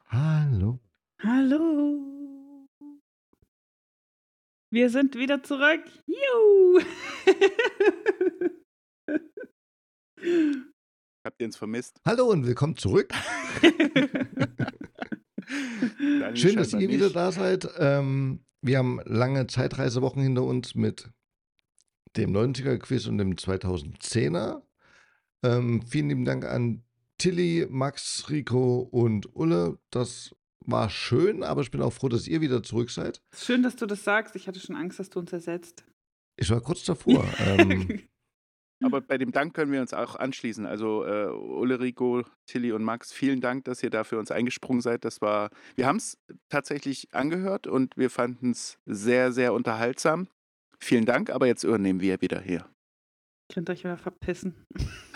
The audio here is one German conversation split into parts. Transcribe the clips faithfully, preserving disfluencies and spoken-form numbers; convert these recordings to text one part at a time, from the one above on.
Hallo. Hallo. Wir sind wieder zurück. Juhu. Habt ihr uns vermisst? Hallo und willkommen zurück. Daniel Schön, dass scheinbar ihr wieder nicht. da seid. Ähm, wir haben lange Zeitreisewochen hinter uns mit dem neunziger-Quiz und dem zweitausendzehner. Ähm, vielen lieben Dank an Tilly, Max, Rico und Ulle. Das war schön, aber ich bin auch froh, dass ihr wieder zurück seid. Schön, dass du das sagst. Ich hatte schon Angst, dass du uns ersetzt. Ich war kurz davor. ähm, Aber bei dem Dank können wir uns auch anschließen. Also äh, Ulle, Rico, Tilly und Max, vielen Dank, dass ihr da für uns eingesprungen seid. Das war, wir haben es tatsächlich angehört und wir fanden es sehr, sehr unterhaltsam. Vielen Dank, aber jetzt übernehmen wir wieder hier. Könnt euch wieder verpissen.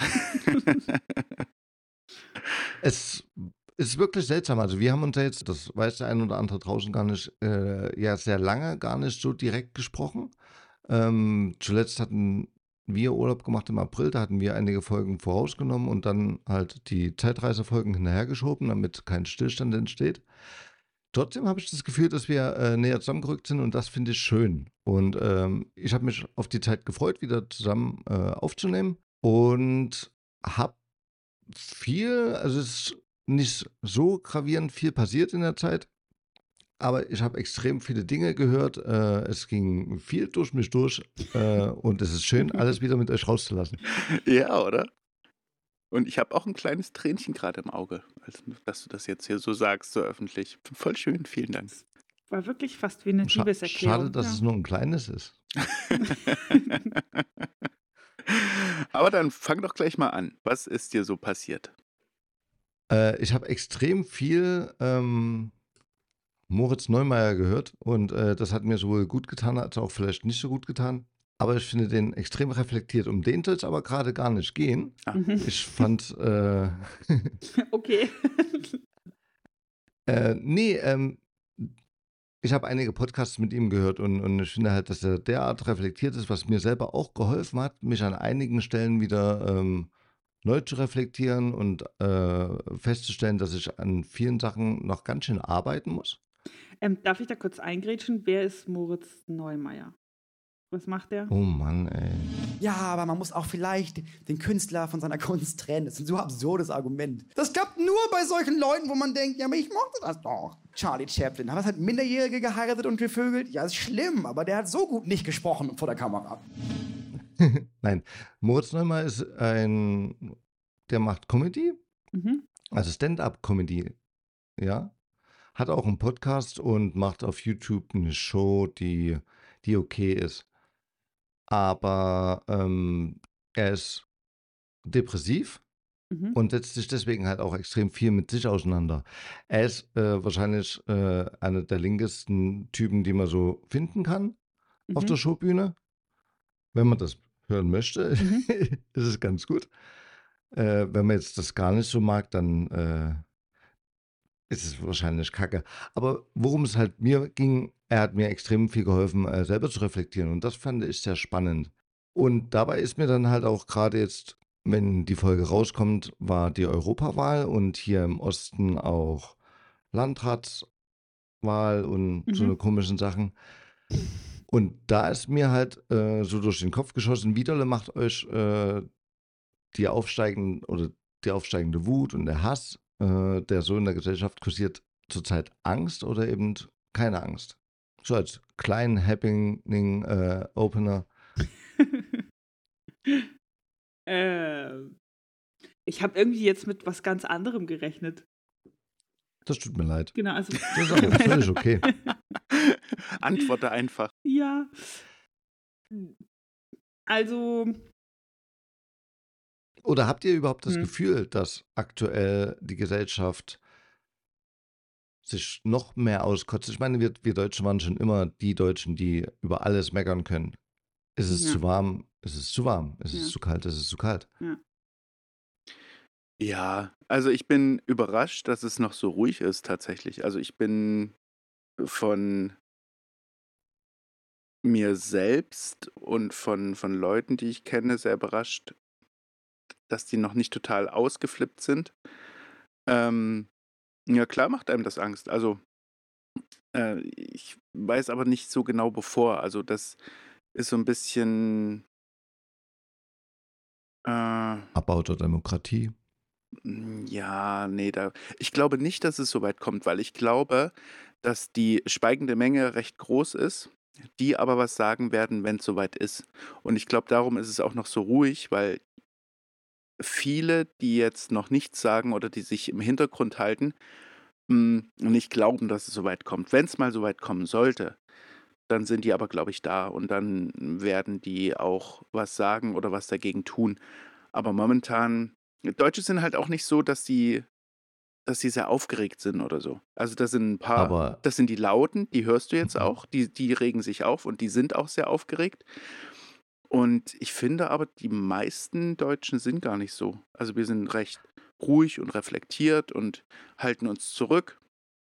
Es ist wirklich seltsam. Also wir haben uns ja jetzt, das weiß der ein oder andere draußen gar nicht, äh, ja sehr lange gar nicht so direkt gesprochen. Ähm, zuletzt hatten wir Urlaub gemacht im April, da hatten wir einige Folgen vorausgenommen und dann halt die Zeitreisefolgen hinterhergeschoben, damit kein Stillstand entsteht. Trotzdem habe ich das Gefühl, dass wir äh, näher zusammengerückt sind und das finde ich schön. Und ähm, ich habe mich auf die Zeit gefreut, wieder zusammen äh, aufzunehmen und habe viel, also es ist nicht so gravierend viel passiert in der Zeit, aber ich habe extrem viele Dinge gehört. Äh, es ging viel durch mich durch äh, und es ist schön, alles wieder mit euch rauszulassen. Ja, oder? Und ich habe auch ein kleines Tränchen gerade im Auge, als, dass du das jetzt hier so sagst, so öffentlich. Voll schön, vielen Dank. War wirklich fast wie eine Scha Liebeserklärung. schade, dass ja. es nur ein kleines ist. Aber dann fang doch gleich mal an. Was ist dir so passiert? Äh, ich habe extrem viel ähm, Moritz Neumeier gehört und äh, das hat mir sowohl gut getan als auch vielleicht nicht so gut getan. Aber ich finde den extrem reflektiert. Um den soll es aber gerade gar nicht gehen. Ah. Mhm. Ich fand, äh, Okay. äh, nee, ähm, ich habe einige Podcasts mit ihm gehört und, und ich finde halt, dass er derart reflektiert ist, was mir selber auch geholfen hat, mich an einigen Stellen wieder ähm, neu zu reflektieren und äh, festzustellen, dass ich an vielen Sachen noch ganz schön arbeiten muss. ähm, darf ich da kurz eingrätschen? Wer ist Moritz Neumeier? Was macht der? Oh Mann, ey. Ja, aber man muss auch vielleicht den Künstler von seiner Kunst trennen. Das ist ein so absurdes Argument. Das klappt nur bei solchen Leuten, wo man denkt, ja, aber ich mochte das doch. Charlie Chaplin, hat halt Minderjährige geheiratet und gevögelt? Ja, ist schlimm, aber der hat so gut nicht gesprochen vor der Kamera. Nein, Moritz Neumeier ist ein, der macht Comedy, Mhm. also Stand-up-Comedy, ja. Hat auch einen Podcast und macht auf YouTube eine Show, die, die okay ist. Aber ähm, er ist depressiv Mhm. und setzt sich deswegen halt auch extrem viel mit sich auseinander. Er ist äh, wahrscheinlich äh, einer der linkesten Typen, die man so finden kann auf der Mhm. Showbühne. Wenn man das hören möchte, Mhm. ist es ganz gut. Äh, wenn man jetzt das gar nicht so mag, dann äh, ist es wahrscheinlich kacke. Aber worum es halt mir ging, er hat mir extrem viel geholfen, äh, selber zu reflektieren. Und das fand ich sehr spannend. Und dabei ist mir dann halt auch gerade jetzt, wenn die Folge rauskommt, war die Europawahl und hier im Osten auch Landratswahl und so eine Mhm. komischen Sachen. Und da ist mir halt äh, so durch den Kopf geschossen, Widerle macht euch äh, die aufsteigende oder die aufsteigende Wut und der Hass, äh, der so in der Gesellschaft kursiert, zurzeit Angst oder eben keine Angst? So als kleinen Happening äh, Opener. ähm, ich habe irgendwie jetzt mit was ganz anderem gerechnet. Das tut mir leid. Genau, also. Das ist aber völlig okay. Antworte einfach. Ja. Also. Oder habt ihr überhaupt das Hm. Gefühl, dass aktuell die Gesellschaft sich noch mehr auskotzt? Ich meine, wir, wir Deutschen waren schon immer die Deutschen, die über alles meckern können. Ist es Ja. zu warm? Ist es zu warm? Ist Ja. es zu kalt? Ist es zu kalt? Ja. Ja, also ich bin überrascht, dass es noch so ruhig ist tatsächlich. Also ich bin von mir selbst und von, von Leuten, die ich kenne, sehr überrascht, dass die noch nicht total ausgeflippt sind. Ähm, Ja, klar macht einem das Angst. Also, äh, ich weiß aber nicht so genau bevor. Also, das ist so ein bisschen, äh, Abbau der Demokratie. hm, ja, nee, da ich glaube nicht, dass es so weit kommt, weil ich glaube, dass die schweigende Menge recht groß ist, die aber was sagen werden, wenn's so weit ist. Und ich glaube, darum ist es auch noch so ruhig, weil viele, die jetzt noch nichts sagen oder die sich im Hintergrund halten, hm, nicht glauben, dass es so weit kommt. Wenn's mal so weit kommen sollte, dann sind die aber, glaube ich, da und dann werden die auch was sagen oder was dagegen tun. Aber momentan Deutsche sind halt auch nicht so, dass sie dass sie sehr aufgeregt sind oder so. Also, da sind ein paar Aber das sind die Lauten, die hörst du jetzt mhm. auch, die die regen sich auf und die sind auch sehr aufgeregt. Und ich finde aber, die meisten Deutschen sind gar nicht so. Also, wir sind recht ruhig und reflektiert und halten uns zurück.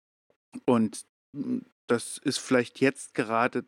Und, hm, das ist vielleicht jetzt gerade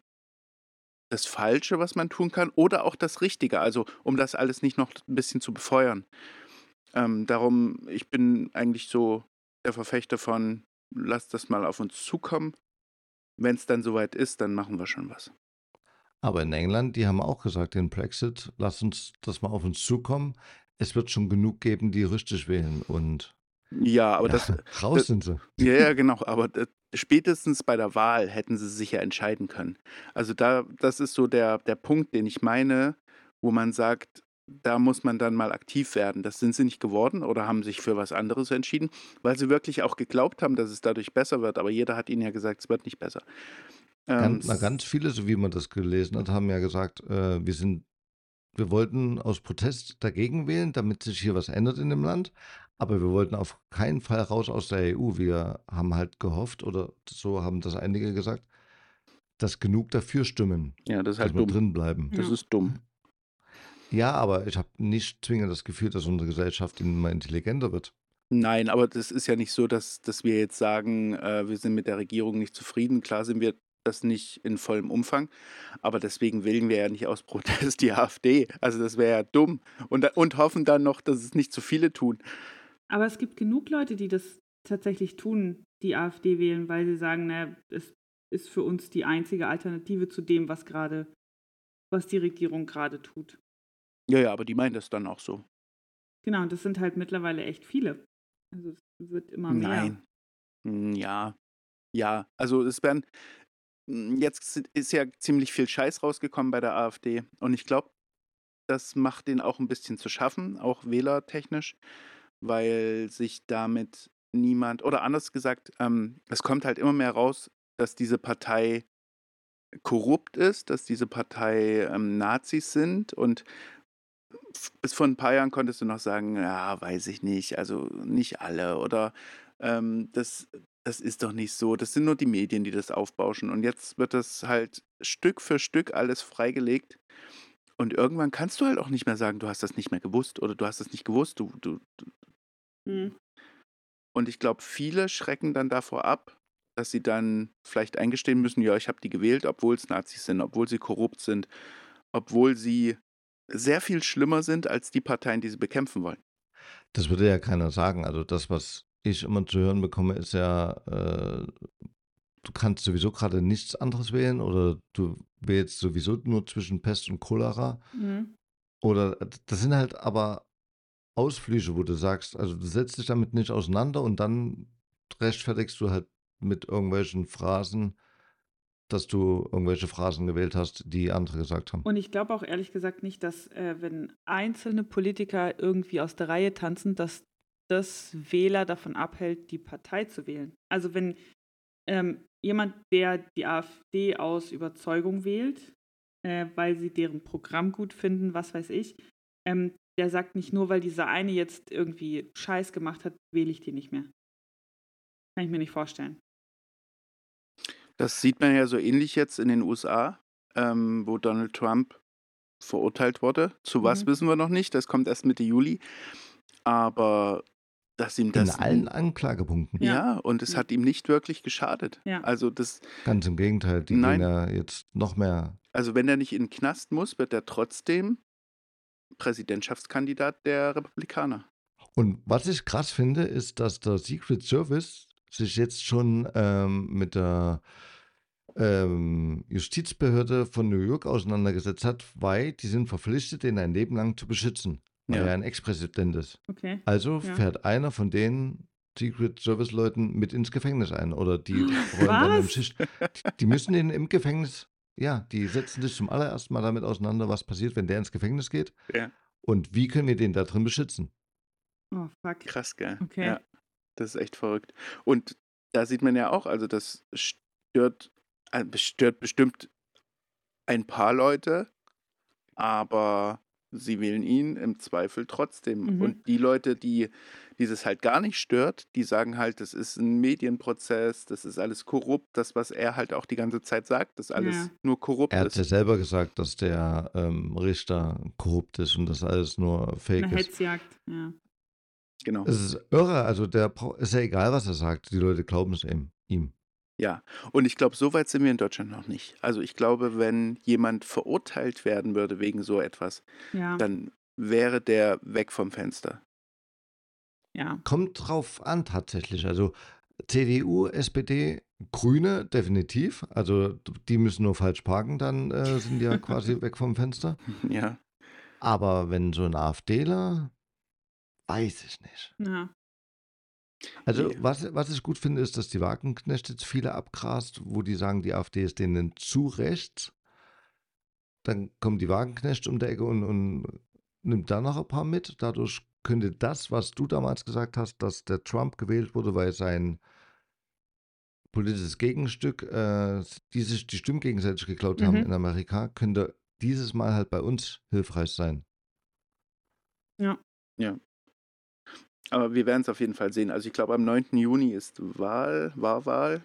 das Falsche, was man tun kann oder auch das Richtige, also, um das alles nicht noch ein bisschen zu befeuern. Ähm, darum ich bin eigentlich so der Verfechter von: „Lass das mal auf uns zukommen. Wenn es dann soweit ist, dann machen wir schon was.“ Aber in England, die haben auch gesagt, den Brexit, lass uns das mal auf uns zukommen. Es wird schon genug geben, die richtig wählen. Und Ja, aber ja, das da raus sind sie. ja, ja, genau, aber d spätestens bei der Wahl hätten sie sich ja entscheiden können. Also, da das ist so der der Punkt, den ich meine, wo man sagt, da muss man dann mal aktiv werden. Das sind sie nicht geworden oder haben sich für was anderes entschieden, weil sie wirklich auch geglaubt haben, dass es dadurch besser wird, aber jeder hat ihnen ja gesagt, es wird nicht besser. Ähm, Ganz, na, ganz s viele, so wie man das gelesen hat, haben ja gesagt, äh, wir sind, wir wollten aus Protest dagegen wählen, damit sich hier was ändert in dem Land. Aber wir wollten auf keinen Fall raus aus der E U. Wir haben halt gehofft, oder so haben das einige gesagt, dass genug dafür stimmen, ja, das ist dass halt wir dumm. drin bleiben. Das Ja. ist dumm. Ja, aber ich habe nicht zwingend das Gefühl, dass unsere Gesellschaft immer intelligenter wird. Nein, aber das ist ja nicht so, dass dass wir jetzt sagen, äh, wir sind mit der Regierung nicht zufrieden. Klar sind wir das nicht in vollem Umfang, aber deswegen wählen wir ja nicht aus Protest die AfD. Also, das wäre ja dumm und da und hoffen dann noch, dass es nicht zu viele tun. Aber es gibt genug Leute, die das tatsächlich tun, die AfD wählen, weil sie sagen, na, es ist für uns die einzige Alternative zu dem, was gerade, was die Regierung gerade tut. Ja, ja, aber die meinen das dann auch so. Genau, und das sind halt mittlerweile echt viele. Also es wird immer mehr. Nein. Hm, ja. Ja, also, es werden hm, jetzt sind ist ja ziemlich viel Scheiß rausgekommen bei der AfD und ich glaube, das macht denen auch ein bisschen zu schaffen, auch wählertechnisch, weil sich damit niemand oder anders gesagt, ähm, es kommt halt immer mehr raus, dass diese Partei korrupt ist, dass diese Partei, ähm, Nazis sind und f bis vor ein paar Jahren konntest du noch sagen: „Ja, weiß ich nicht, also nicht alle“ oder, ähm: „Das das ist doch nicht so, das sind nur die Medien, die das aufbauschen.“ Und jetzt wird das halt Stück für Stück alles freigelegt und irgendwann kannst du halt auch nicht mehr sagen, du hast das nicht mehr gewusst oder du hast das nicht gewusst. Du du Hm. Und ich glaube, viele schrecken dann davor ab, dass sie dann vielleicht eingestehen müssen: „Ja, ich habe die gewählt, obwohl es Nazis sind, obwohl sie korrupt sind, obwohl sie sehr viel schlimmer sind als die Parteien, die sie bekämpfen wollen.“ Das würde ja keiner sagen. Also das, was ich immer zu hören bekomme, ist ja, äh, du kannst sowieso gerade nichts anderes wählen oder du wählst sowieso nur zwischen Pest und Cholera. Mhm. Oder äh, das sind halt aber Ausflüche, wo du sagst, also du setzt dich damit nicht auseinander und dann rechtfertigst du halt mit irgendwelchen Phrasen, dass du irgendwelche Phrasen gewählt hast, die andere gesagt haben. Und ich glaube auch ehrlich gesagt nicht, dass äh, wenn einzelne Politiker irgendwie aus der Reihe tanzen, dass das Wähler davon abhält, die Partei zu wählen. Also wenn ähm, jemand, der die AfD aus Überzeugung wählt, äh, weil sie deren Programm gut finden, was weiß ich, ähm, der sagt nicht nur, weil dieser eine jetzt irgendwie Scheiß gemacht hat, wähle ich die nicht mehr. Kann ich mir nicht vorstellen. Das sieht man ja so ähnlich jetzt in den U S A, ähm, wo Donald Trump verurteilt wurde. Zu was Mhm. wissen wir noch nicht, das kommt erst Mitte Juli. Aber dass ihm In das allen n Anklagepunkten. Ja. ja, und es Ja. hat ihm nicht wirklich geschadet. Ja. Also, das Ganz im Gegenteil, die gehen nein, ja jetzt noch mehr. also, wenn er nicht in 'n Knast muss, wird er trotzdem Präsidentschaftskandidat der Republikaner. Und was ich krass finde, ist, dass der Secret Service sich jetzt schon ähm, mit der ähm, Justizbehörde von New York auseinandergesetzt hat, weil die sind verpflichtet, den ein Leben lang zu beschützen, weil Ja. er ein Ex-Präsident ist. Okay. Also Ja. fährt einer von den Secret Service Leuten mit ins Gefängnis ein oder die rollen dann im Was? Schicht. Die, die müssen den im Gefängnis, ja, die setzen sich zum allerersten Mal damit auseinander, was passiert, wenn der ins Gefängnis geht Ja. und wie können wir den da drin beschützen. Oh, fuck. Krass, gell? Okay. Ja, das ist echt verrückt. Und da sieht man ja auch, also das stört, äh, stört bestimmt ein paar Leute, aber sie wählen ihn im Zweifel trotzdem. Mhm. Und die Leute, die dieses halt gar nicht stört, die sagen halt, das ist ein Medienprozess, das ist alles korrupt, das, was er halt auch die ganze Zeit sagt, dass alles Ja. nur korrupt Er hat ja ist. selber gesagt, dass der ähm, Richter korrupt ist und das alles nur Eine Fake ist. Hetzjagd. Ja. Genau. Es ist irre, also der brau- ist ja egal, was er sagt, die Leute glauben es ihm. ihm. Ja, und ich glaube, so weit sind wir in Deutschland noch nicht. Also ich glaube, wenn jemand verurteilt werden würde wegen so etwas, Ja. dann wäre der weg vom Fenster. Ja. Kommt drauf an tatsächlich. Also C D U, S P D, Grüne definitiv. Also die müssen nur falsch parken, dann äh, sind die ja quasi weg vom Fenster. Ja, Aber wenn so ein AfDler, weiß ich nicht. Ja. Also Nee. was, was ich gut finde, ist, dass die Wagenknecht jetzt viele abgrast, wo die sagen, die AfD ist denen zu rechts. Dann kommt die Wagenknecht um die Ecke und, und nimmt da noch ein paar mit. Dadurch könnte das, was du damals gesagt hast, dass der Trump gewählt wurde, weil sein politisches Gegenstück, äh, die sich die Stimmen gegenseitig geklaut haben Mhm. in Amerika, könnte dieses Mal halt bei uns hilfreich sein. Ja. ja. Aber wir werden es auf jeden Fall sehen. Also ich glaube, am neunten Juni ist Wahl, war Wahl.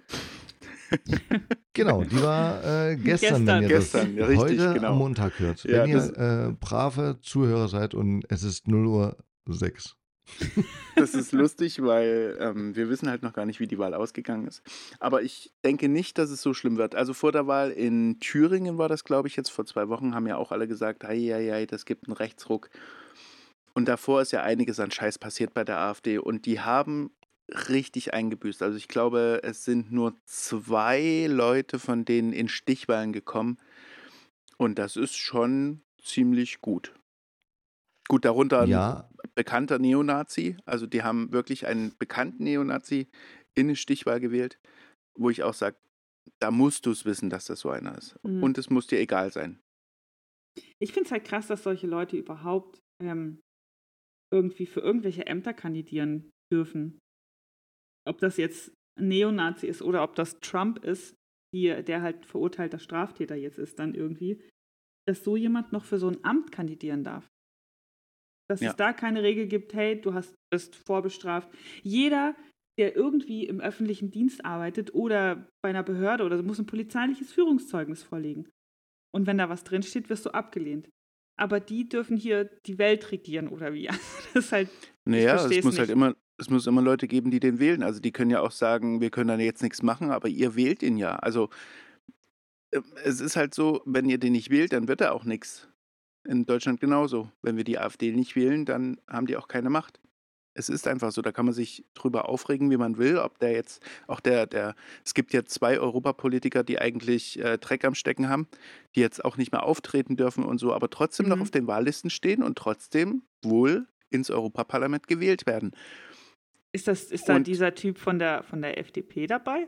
Genau, die war äh, gestern, Gestern. wenn ihr Gestern, ja, das richtig, heute genau. am Montag hört. Ja, wenn das- ihr äh, brave Zuhörer seid und es ist null Uhr sechs. Das ist lustig, weil ähm, wir wissen halt noch gar nicht, wie die Wahl ausgegangen ist. Aber ich denke nicht, dass es so schlimm wird. Also vor der Wahl in Thüringen war das, glaube ich, jetzt vor zwei Wochen, haben ja auch alle gesagt, ei, ei, ei, das gibt einen Rechtsruck. Und davor ist ja einiges an Scheiß passiert bei der AfD und die haben richtig eingebüßt. Also ich glaube, es sind nur zwei Leute von denen in Stichwahlen gekommen und das ist schon ziemlich gut. Gut, darunter ein Ja, bekannter Neonazi, also die haben wirklich einen bekannten Neonazi in eine Stichwahl gewählt, wo ich auch sage, da musst du es wissen, dass das so einer ist. Mhm. Und es muss dir egal sein. Ich finde es halt krass, dass solche Leute überhaupt ähm, irgendwie für irgendwelche Ämter kandidieren dürfen. Ob das jetzt ein Neonazi ist oder ob das Trump ist, die, der halt verurteilter Straftäter jetzt ist dann irgendwie, dass so jemand noch für so ein Amt kandidieren darf. Dass Ja. es da keine Regel gibt, hey, du hast, bist vorbestraft. Jeder, der irgendwie im öffentlichen Dienst arbeitet oder bei einer Behörde oder so, muss ein polizeiliches Führungszeugnis vorlegen. Und wenn da was drinsteht, wirst du abgelehnt. Aber die dürfen hier die Welt regieren oder wie? Also das ist halt, Naja, versteh's es muss halt nicht. immer, es muss immer Leute geben, die den wählen. Also die können ja auch sagen, wir können da jetzt nichts machen, aber ihr wählt ihn ja. Also äh, es ist halt so, wenn ihr den nicht wählt, dann wird er auch nichts. In Deutschland genauso. Wenn wir die AfD nicht wählen, dann haben die auch keine Macht. Es ist einfach so, da kann man sich drüber aufregen, wie man will, ob der jetzt, auch der, der, es gibt ja zwei Europapolitiker, die eigentlich äh, Dreck am Stecken haben, die jetzt auch nicht mehr auftreten dürfen und so, aber trotzdem noch Mhm. auf den Wahllisten stehen und trotzdem wohl ins Europaparlament gewählt werden. ist, das, ist da Und- dieser Typ von der, von der F D P dabei?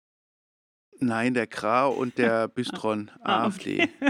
Nein, der Kra und der Bystron, Ah, AfD. okay.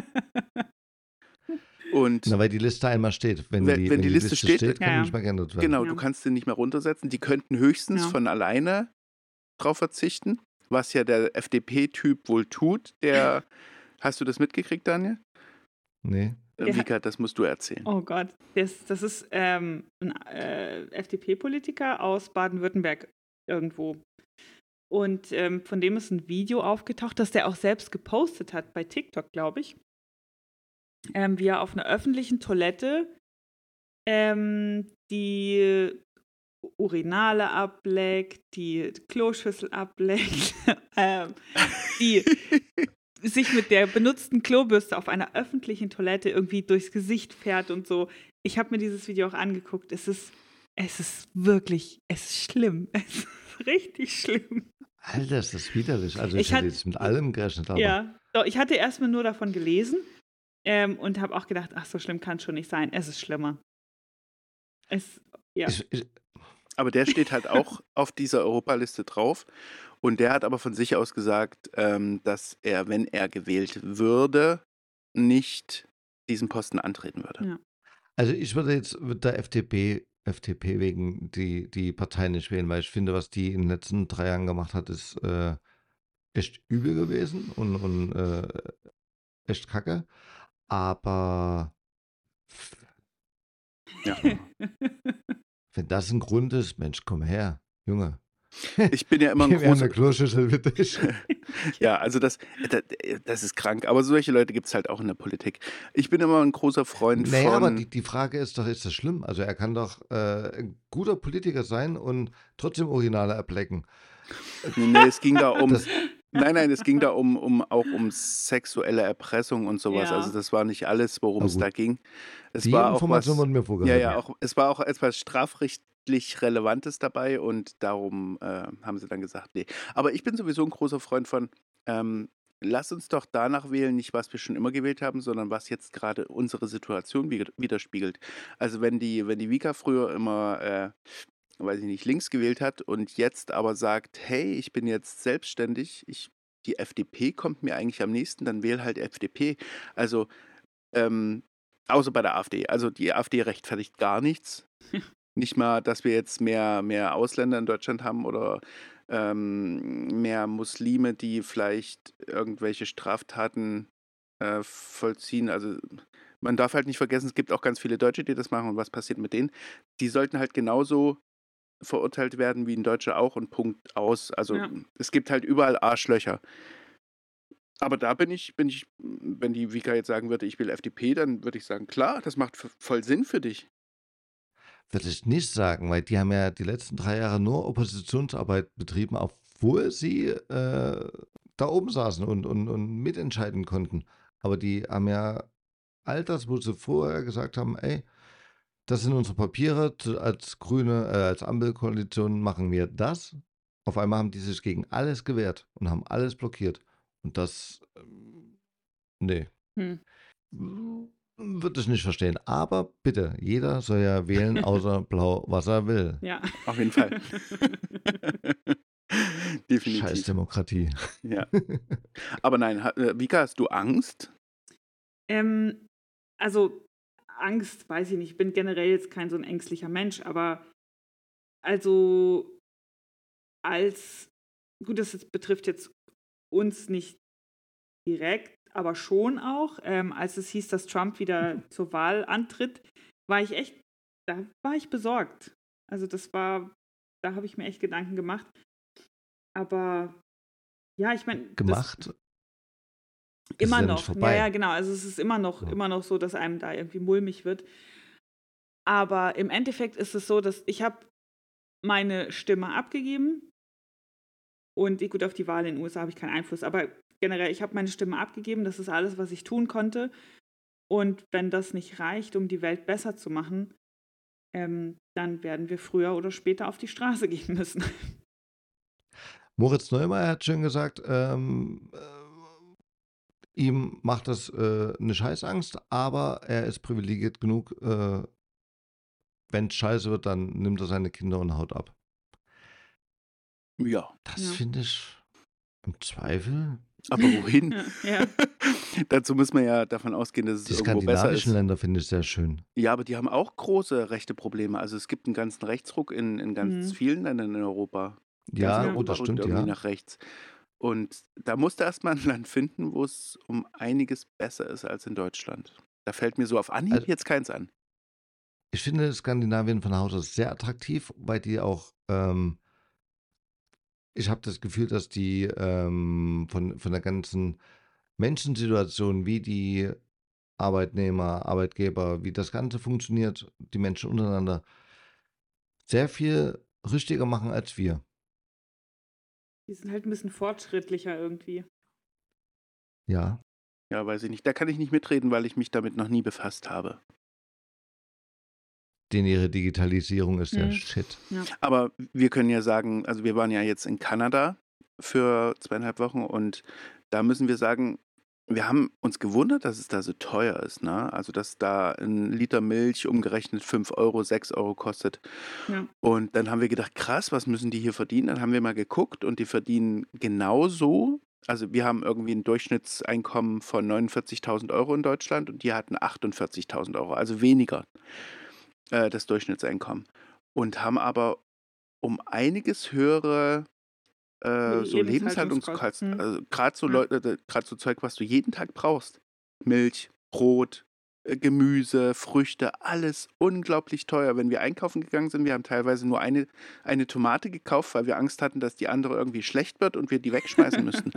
Und na, weil die Liste einmal steht. Wenn, Wenn- die, wenn die Liste steht, kann Ja, die ja. nicht mehr geändert werden. genau, Ja. du kannst den nicht mehr runtersetzen. Die könnten höchstens Ja. von alleine drauf verzichten, was ja der F D P-Typ wohl tut. Der, hast du das mitgekriegt, Daniel? Nee. Äh, Der- Vika, das musst du erzählen. Oh Gott, das, das ist ähm, ein äh, F D P-Politiker aus Baden-Württemberg irgendwo. Und ähm, von dem ist ein Video aufgetaucht, das der auch selbst gepostet hat bei TikTok, glaube ich. Ähm, wie er auf einer öffentlichen Toilette ähm, die Urinale ableckt, die Kloschüssel ableckt, ähm, die sich mit der benutzten Klobürste auf einer öffentlichen Toilette irgendwie durchs Gesicht fährt und so. Ich habe mir dieses Video auch angeguckt. Es ist, es ist wirklich, es ist schlimm. Es ist richtig schlimm. Alter, ist das widerlich. Also ich Ich hätte hatte, jetzt mit allem gerechnet, aber ja, doch, ich hatte erstmal nur davon gelesen ähm, und habe auch gedacht, ach, so schlimm kann es schon nicht sein. Es ist schlimmer. Es, ja. ich, ich, Aber der steht halt auch auf dieser Europaliste drauf. Und der hat aber von sich aus gesagt, ähm, dass er, wenn er gewählt würde, nicht diesen Posten antreten würde. Ja. also ich würde jetzt mit der F D P, F D P wegen die, die Partei nicht wählen, weil ich finde, was die in den letzten drei Jahren gemacht hat, ist äh, echt übel gewesen und, und äh, echt kacke. Aber Ja. wenn das ein Grund ist, Mensch, komm her, Junge. Ich bin ja immer ein Wir haben großer. eine Kloschüssel für dich. Ja, also das, das, das ist krank. Aber solche Leute gibt es halt auch in der Politik. Ich bin immer ein großer Freund Naja, aber von. die, die Frage ist doch, ist das schlimm? Also er kann doch äh, ein guter Politiker sein und trotzdem Originale erblecken. Nee, nee, es ging da um. Das, Nein, nein, es ging da um, um auch um sexuelle Erpressung und sowas. Also Ja. das war nicht alles, worum na es da gut, ging. Es die war auch Information was. wurde mir Ja, vorgehalten. ja, Ja. auch, es war auch etwas strafrechtlich Relevantes dabei und darum äh, haben sie dann gesagt, nee. Aber ich bin sowieso ein großer Freund von, ähm, lass uns doch danach wählen, nicht was wir schon immer gewählt haben, sondern was jetzt gerade unsere Situation wider- widerspiegelt. Also wenn die, wenn die Vika früher immer, äh, weiß ich nicht, links gewählt hat und jetzt aber sagt, hey, ich bin jetzt selbstständig, ich, die F D P kommt mir eigentlich am nächsten, dann wähl halt F D P. Also, ähm, außer bei der AfD. Also die AfD rechtfertigt gar nichts. Nicht mal, dass wir jetzt mehr, mehr Ausländer in Deutschland haben oder ähm, mehr Muslime, die vielleicht irgendwelche Straftaten äh, vollziehen. Also man darf halt nicht vergessen, es gibt auch ganz viele Deutsche, die das machen und was passiert mit denen? Die sollten halt genauso verurteilt werden wie ein Deutscher auch und Punkt aus. Also Ja. es gibt halt überall Arschlöcher. Aber da bin ich, bin ich, wenn die Vika jetzt sagen würde, ich will F D P, dann würde ich sagen, klar, das macht f- voll Sinn für dich. Würde ich nicht sagen, weil die haben ja die letzten drei Jahre nur Oppositionsarbeit betrieben, obwohl sie äh, da oben saßen und, und, und mitentscheiden konnten. Aber die haben ja all das, wo sie vorher gesagt haben, ey, das sind unsere Papiere, zu- als Grüne, äh, als Ampelkoalition machen wir das. Auf einmal haben die sich gegen alles gewehrt und haben alles blockiert. Und das, ähm, nee, Hm. würde ich nicht verstehen. Aber bitte, jeder soll ja wählen, außer Blau, was er will. Ja. Auf jeden Fall. Scheiß Definitiv. Demokratie. Ja. Aber nein, ha- äh, Vika, hast du Angst? ähm, also Angst, weiß ich nicht. Ich bin generell jetzt kein so ein ängstlicher Mensch, aber also als, gut, das jetzt betrifft jetzt uns nicht direkt, aber schon auch, ähm, als es hieß, dass Trump wieder zur Wahl antritt, war ich echt, da war ich besorgt. Also das war, da habe ich mir echt Gedanken gemacht. Aber ja, ich meine, das Gemacht. Es immer ist ja nicht noch. Ja, vorbei. ja, genau. Also es ist immer noch, Ja. immer noch so, dass einem da irgendwie mulmig wird. Aber im Endeffekt ist es so, dass ich habe meine Stimme abgegeben und gut, auf die Wahl in den U S A habe ich keinen Einfluss, aber generell, ich habe meine Stimme abgegeben, das ist alles, was ich tun konnte. Und wenn das nicht reicht, um die Welt besser zu machen, ähm, dann werden wir früher oder später auf die Straße gehen müssen. Moritz Neumeier hat schön gesagt, ähm, äh, ihm macht das äh, eine Scheißangst, aber er ist privilegiert genug, äh, wenn es scheiße wird, dann nimmt er seine Kinder und haut ab. Ja. Das Ja. finde ich im Zweifel. Aber wohin? Ja, ja. Dazu muss man ja davon ausgehen, dass es Die irgendwo besser skandinavischen ist. Länder finde ich sehr schön. Ja, aber die haben auch große rechte Probleme. Also es gibt einen ganzen Rechtsruck in, in ganz Mhm. vielen Ländern in Europa. Ganz Ja, Ja. oh, Europa das rückt stimmt, irgendwie ja. nach rechts. Und da musst du erstmal ein Land finden, wo es um einiges besser ist als in Deutschland. Da fällt mir so auf Anhieb Also, jetzt keins an. ich finde Skandinavien von Haus aus sehr attraktiv, weil die auch, ähm, ich habe das Gefühl, dass die ähm, von, von der ganzen Menschensituation, wie die Arbeitnehmer, Arbeitgeber, wie das Ganze funktioniert, die Menschen untereinander, sehr viel richtiger machen als wir. Die sind halt ein bisschen fortschrittlicher irgendwie. Ja. Ja, weiß ich nicht. Da kann ich nicht mitreden, weil ich mich damit noch nie befasst habe. denen ihre Digitalisierung ist der Hm. Shit. Ja. Aber wir können ja sagen, also wir waren ja jetzt in Kanada für zweieinhalb Wochen und da müssen wir sagen, wir haben uns gewundert, dass es da so teuer ist, ne? Also, dass da ein Liter Milch umgerechnet fünf Euro, sechs Euro kostet. Ja. Und dann haben wir gedacht, krass, was müssen die hier verdienen? Dann haben wir mal geguckt und die verdienen genauso. Also wir haben irgendwie ein Durchschnittseinkommen von neunundvierzigtausend Euro in Deutschland und die hatten achtundvierzigtausend Euro, also weniger äh, das Durchschnittseinkommen. Und haben aber um einiges höhere äh, so Lebenshaltungskosten, Lebenshaltungskosten. also gerade so Ja. Leute, gerade so Zeug, was du jeden Tag brauchst. Milch, Brot, äh, Gemüse, Früchte, alles unglaublich teuer. Wenn wir einkaufen gegangen sind, wir haben teilweise nur eine, eine Tomate gekauft, weil wir Angst hatten, dass die andere irgendwie schlecht wird und wir die wegschmeißen müssten.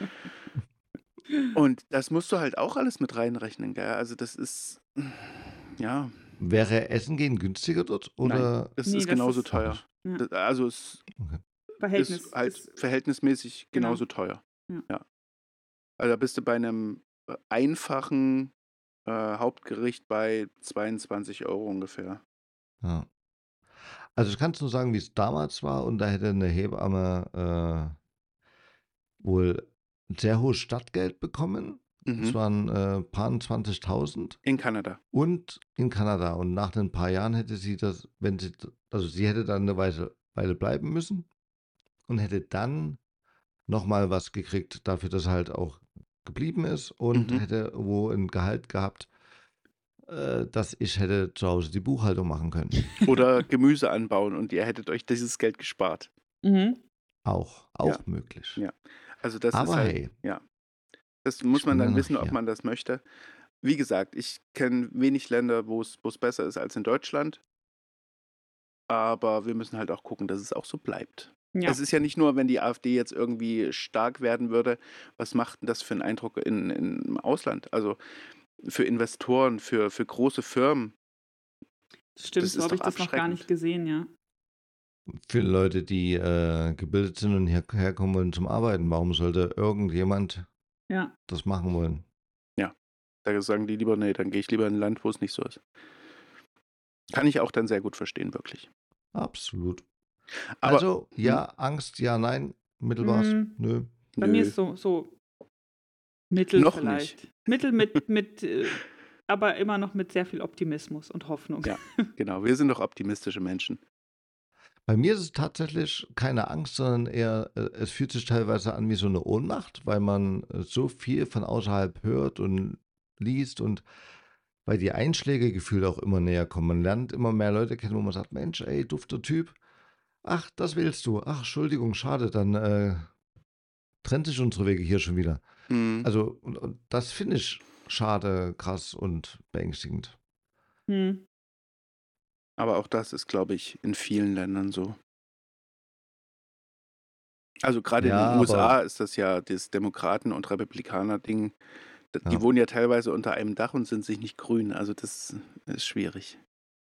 Und das musst du halt auch alles mit reinrechnen, gell? Also das ist, ja, Wäre Essen gehen günstiger dort? nein, Oder? das Nee, ist das genauso ist- teuer. Ja. Das, also es Okay. Verhältnis. ist halt ist- verhältnismäßig Genau. genauso teuer. Ja. Ja. Also da bist du bei einem äh, einfachen äh, Hauptgericht bei zweiundzwanzig Euro ungefähr. Ja. Also ich kann es nur sagen, wie es damals war, und da hätte eine Hebamme äh, wohl ein sehr hohes Stadtgeld bekommen. Es Mhm. waren äh, paar zwanzigtausend In Kanada. und in Kanada. Und nach ein paar Jahren hätte sie das, wenn sie, also sie hätte dann eine Weile, Weile bleiben müssen und hätte dann nochmal was gekriegt dafür, dass er halt auch geblieben ist und Mhm. hätte wo ein Gehalt gehabt, äh, dass ich hätte zu Hause die Buchhaltung machen können. Oder Gemüse anbauen und ihr hättet euch dieses Geld gespart. Mhm. Auch, auch möglich. Ja. Also das Aber ist halt, hey, ja. Das muss ich man bin ja dann noch wissen, ob hier. man das möchte. Wie gesagt, ich kenne wenig Länder, wo es wo es besser ist als in Deutschland. Aber wir müssen halt auch gucken, dass es auch so bleibt. Ja. Es ist ja nicht nur, wenn die AfD jetzt irgendwie stark werden würde, was macht denn das für einen Eindruck in, in, im Ausland? Also für Investoren, für, für große Firmen. Stimmt, das so ist habe ich doch das noch gar nicht abschreckend. gesehen, ja. Viele Leute, die äh, gebildet sind und hierher kommen wollen zum Arbeiten, warum sollte irgendjemand Ja. das machen wollen? Da sagen die lieber, nee, dann gehe ich lieber in ein Land, wo es nicht so ist. Kann ich auch dann sehr gut verstehen, wirklich. Absolut. Aber Also, ja, Angst, ja, nein, mittelbares, Mm, nö. Bei nö, mir ist so, so mittel noch vielleicht. nicht. Mittel mit, mit äh, aber immer noch mit sehr viel Optimismus und Hoffnung. Ja, genau. Wir sind doch optimistische Menschen. Bei mir ist es tatsächlich keine Angst, sondern eher, äh, es fühlt sich teilweise an wie so eine Ohnmacht, weil man äh, so viel von außerhalb hört und liest und weil die Einschläge gefühlt auch immer näher kommen. Man lernt immer mehr Leute kennen, wo man sagt, Mensch, ey, dufter Typ, ach, das willst du, ach, Entschuldigung, schade, dann äh, trennt sich unsere Wege hier schon wieder. Mhm. Also, und, und das finde ich schade, krass und beängstigend. Hm. Aber auch das ist, glaube ich, in vielen Ländern so. Also gerade in Ja, den U S A aber ist das ja das Demokraten- und Republikaner-Ding. D- Die ja. wohnen ja teilweise unter einem Dach und sind sich nicht grün. Also das ist schwierig.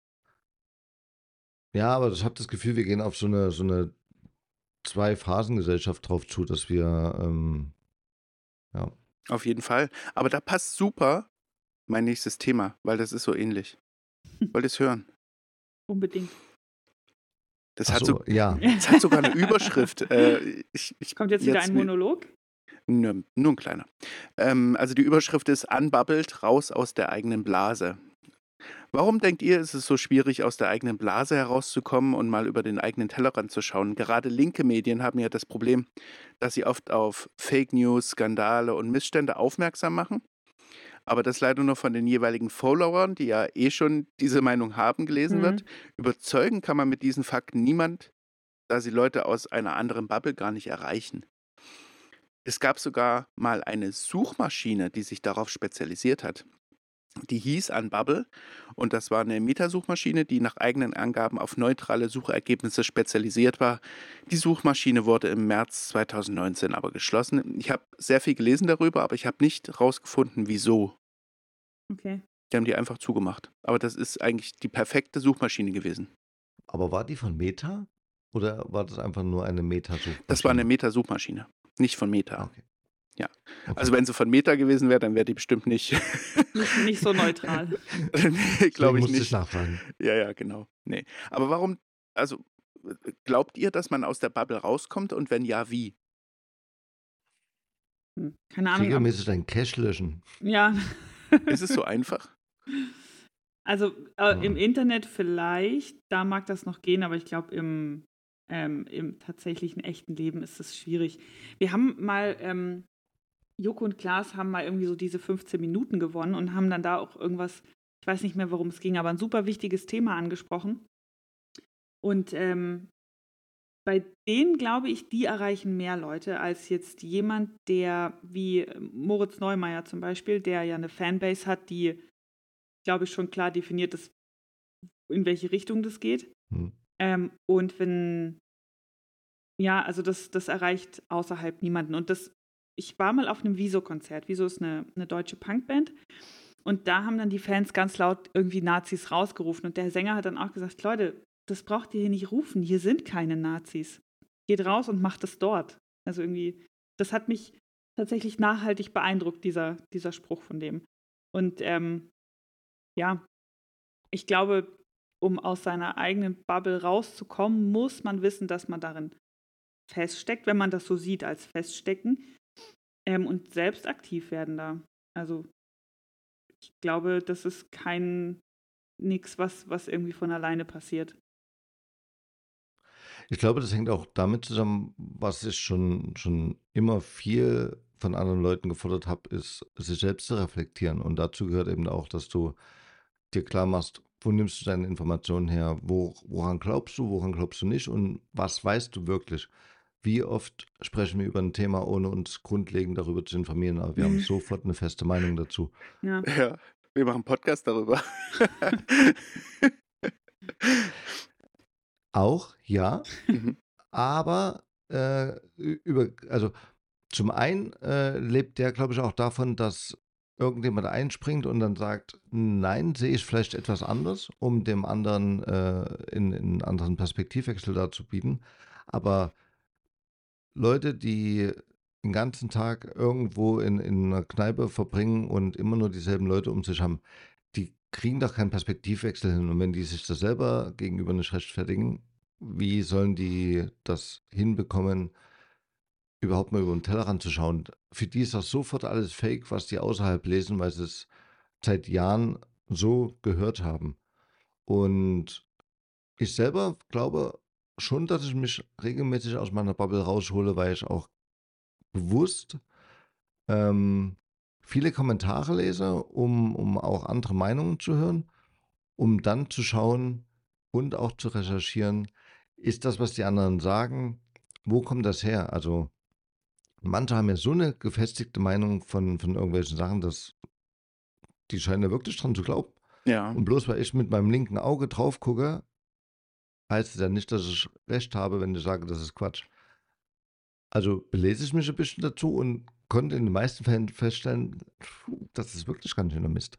Ja, aber ich habe das Gefühl, wir gehen auf so eine, so eine Zwei-Phasen-Gesellschaft drauf zu, dass wir, ähm, ja. Auf jeden Fall. Aber da passt super mein nächstes Thema, weil das ist so ähnlich. Wollt ihr es hören? Unbedingt. Das Ach hat, so, so, ja. das hat sogar eine Überschrift. Äh, ich, ich, Kommt jetzt wieder jetzt ein mi- Monolog? Nö, nur ein kleiner. Ähm, also die Überschrift ist Unbubbled, raus aus der eigenen Blase. Warum denkt ihr, ist es so schwierig, aus der eigenen Blase herauszukommen und mal über den eigenen Tellerrand zu schauen? Gerade linke Medien haben ja das Problem, dass sie oft auf Fake News, Skandale und Missstände aufmerksam machen, aber das leider nur von den jeweiligen Followern, die ja eh schon diese Meinung haben, gelesen wird. Mhm. Überzeugen kann man mit diesen Fakten niemand, da sie Leute aus einer anderen Bubble gar nicht erreichen. Es gab sogar mal eine Suchmaschine, die sich darauf spezialisiert hat. Die hieß Unbubble und das war eine Metasuchmaschine, die nach eigenen Angaben auf neutrale Suchergebnisse spezialisiert war. Die Suchmaschine wurde im März zweitausendneunzehn aber geschlossen. Ich habe sehr viel gelesen darüber, aber ich habe nicht herausgefunden, wieso. Okay. Die haben die einfach zugemacht. Aber das ist eigentlich die perfekte Suchmaschine gewesen. Aber war die von Meta? Oder war das einfach nur eine Das war eine Meta-Suchmaschine? Metasuchmaschine, nicht von Ah, Meta. okay. Ja. Okay. Also wenn sie von Meta gewesen wäre, dann wäre die bestimmt nicht, Nicht, nicht so neutral. nee, Deswegen glaube ich musste ich nicht. nachfragen. Ja, ja, genau. Nee. Aber warum, also äh, glaubt ihr, dass man aus der Bubble rauskommt und wenn ja, wie? Hm, Keine Ahnung, aber Regelmäßig deinen Cache löschen. ja. Ist es so einfach? Also äh, im Ja. Internet vielleicht, da mag das noch gehen, aber ich glaube, im, ähm, im tatsächlichen echten Leben ist es schwierig. Wir haben mal, ähm, Joko und Klaas haben mal irgendwie so diese fünfzehn Minuten gewonnen und haben dann da auch irgendwas, ich weiß nicht mehr, worum es ging, aber ein super wichtiges Thema angesprochen. Und ähm, bei denen glaube ich, die erreichen mehr Leute als jetzt jemand, der wie äh, Moritz Neumeier zum Beispiel, der ja eine Fanbase hat, die, glaube ich, schon klar definiert ist, in welche Richtung das geht. Hm. Ähm, und wenn, ja, also das, das erreicht außerhalb niemanden. Und das, ich war mal auf einem Wieso-Konzert. Wieso ist eine, eine deutsche Punkband. Und da haben dann die Fans ganz laut irgendwie Nazis rausgerufen. Und der Sänger hat dann auch gesagt, Leute, das braucht ihr hier nicht rufen. Hier sind keine Nazis. Geht raus und macht es dort. Also irgendwie, das hat mich tatsächlich nachhaltig beeindruckt, dieser, dieser Spruch von dem. Und ähm, ja, ich glaube, um aus seiner eigenen Bubble rauszukommen, muss man wissen, dass man darin feststeckt, wenn man das so sieht als Feststecken, ähm, und selbst aktiv werden da. Also ich glaube, das ist kein nix, was, was irgendwie von alleine passiert. Ich glaube, das hängt auch damit zusammen, was ich schon, schon immer viel von anderen Leuten gefordert habe, ist, sich selbst zu reflektieren. Und dazu gehört eben auch, dass du dir klar machst, wo nimmst du deine Informationen her, wo, woran glaubst du, woran glaubst du nicht und was weißt du wirklich. Wie oft sprechen wir über ein Thema, ohne uns grundlegend darüber zu informieren, aber wir haben Mhm. sofort eine feste Meinung dazu. Ja. Ja, wir machen einen Podcast darüber. Auch, ja, Mhm. aber äh, ü- über, also zum einen äh, lebt der, glaube ich, auch davon, dass irgendjemand einspringt und dann sagt, nein, sehe ich vielleicht etwas anders, um dem anderen äh, in, in einen anderen Perspektivwechsel da zu bieten. Aber Leute, die den ganzen Tag irgendwo in, in einer Kneipe verbringen und immer nur dieselben Leute um sich haben, die kriegen doch keinen Perspektivwechsel hin. Und wenn die sich das selber gegenüber nicht rechtfertigen, wie sollen die das hinbekommen, überhaupt mal über den Tellerrand zu schauen? Für die ist das sofort alles Fake, was die außerhalb lesen, weil sie es seit Jahren so gehört haben. Und ich selber glaube schon, dass ich mich regelmäßig aus meiner Bubble raushole, weil ich auch bewusst ähm, viele Kommentare lese, um, um auch andere Meinungen zu hören, um dann zu schauen und auch zu recherchieren, ist das, was die anderen sagen, wo kommt das her? Also manche haben ja so eine gefestigte Meinung von, von irgendwelchen Sachen, dass die scheinen ja wirklich dran zu glauben. Ja. Und bloß weil ich mit meinem linken Auge drauf gucke, heißt es ja nicht, dass ich recht habe, wenn ich sage, das ist Quatsch. Also belese ich mich ein bisschen dazu und konnte in den meisten Fällen feststellen, puh, das ist wirklich ganz schöner Mist.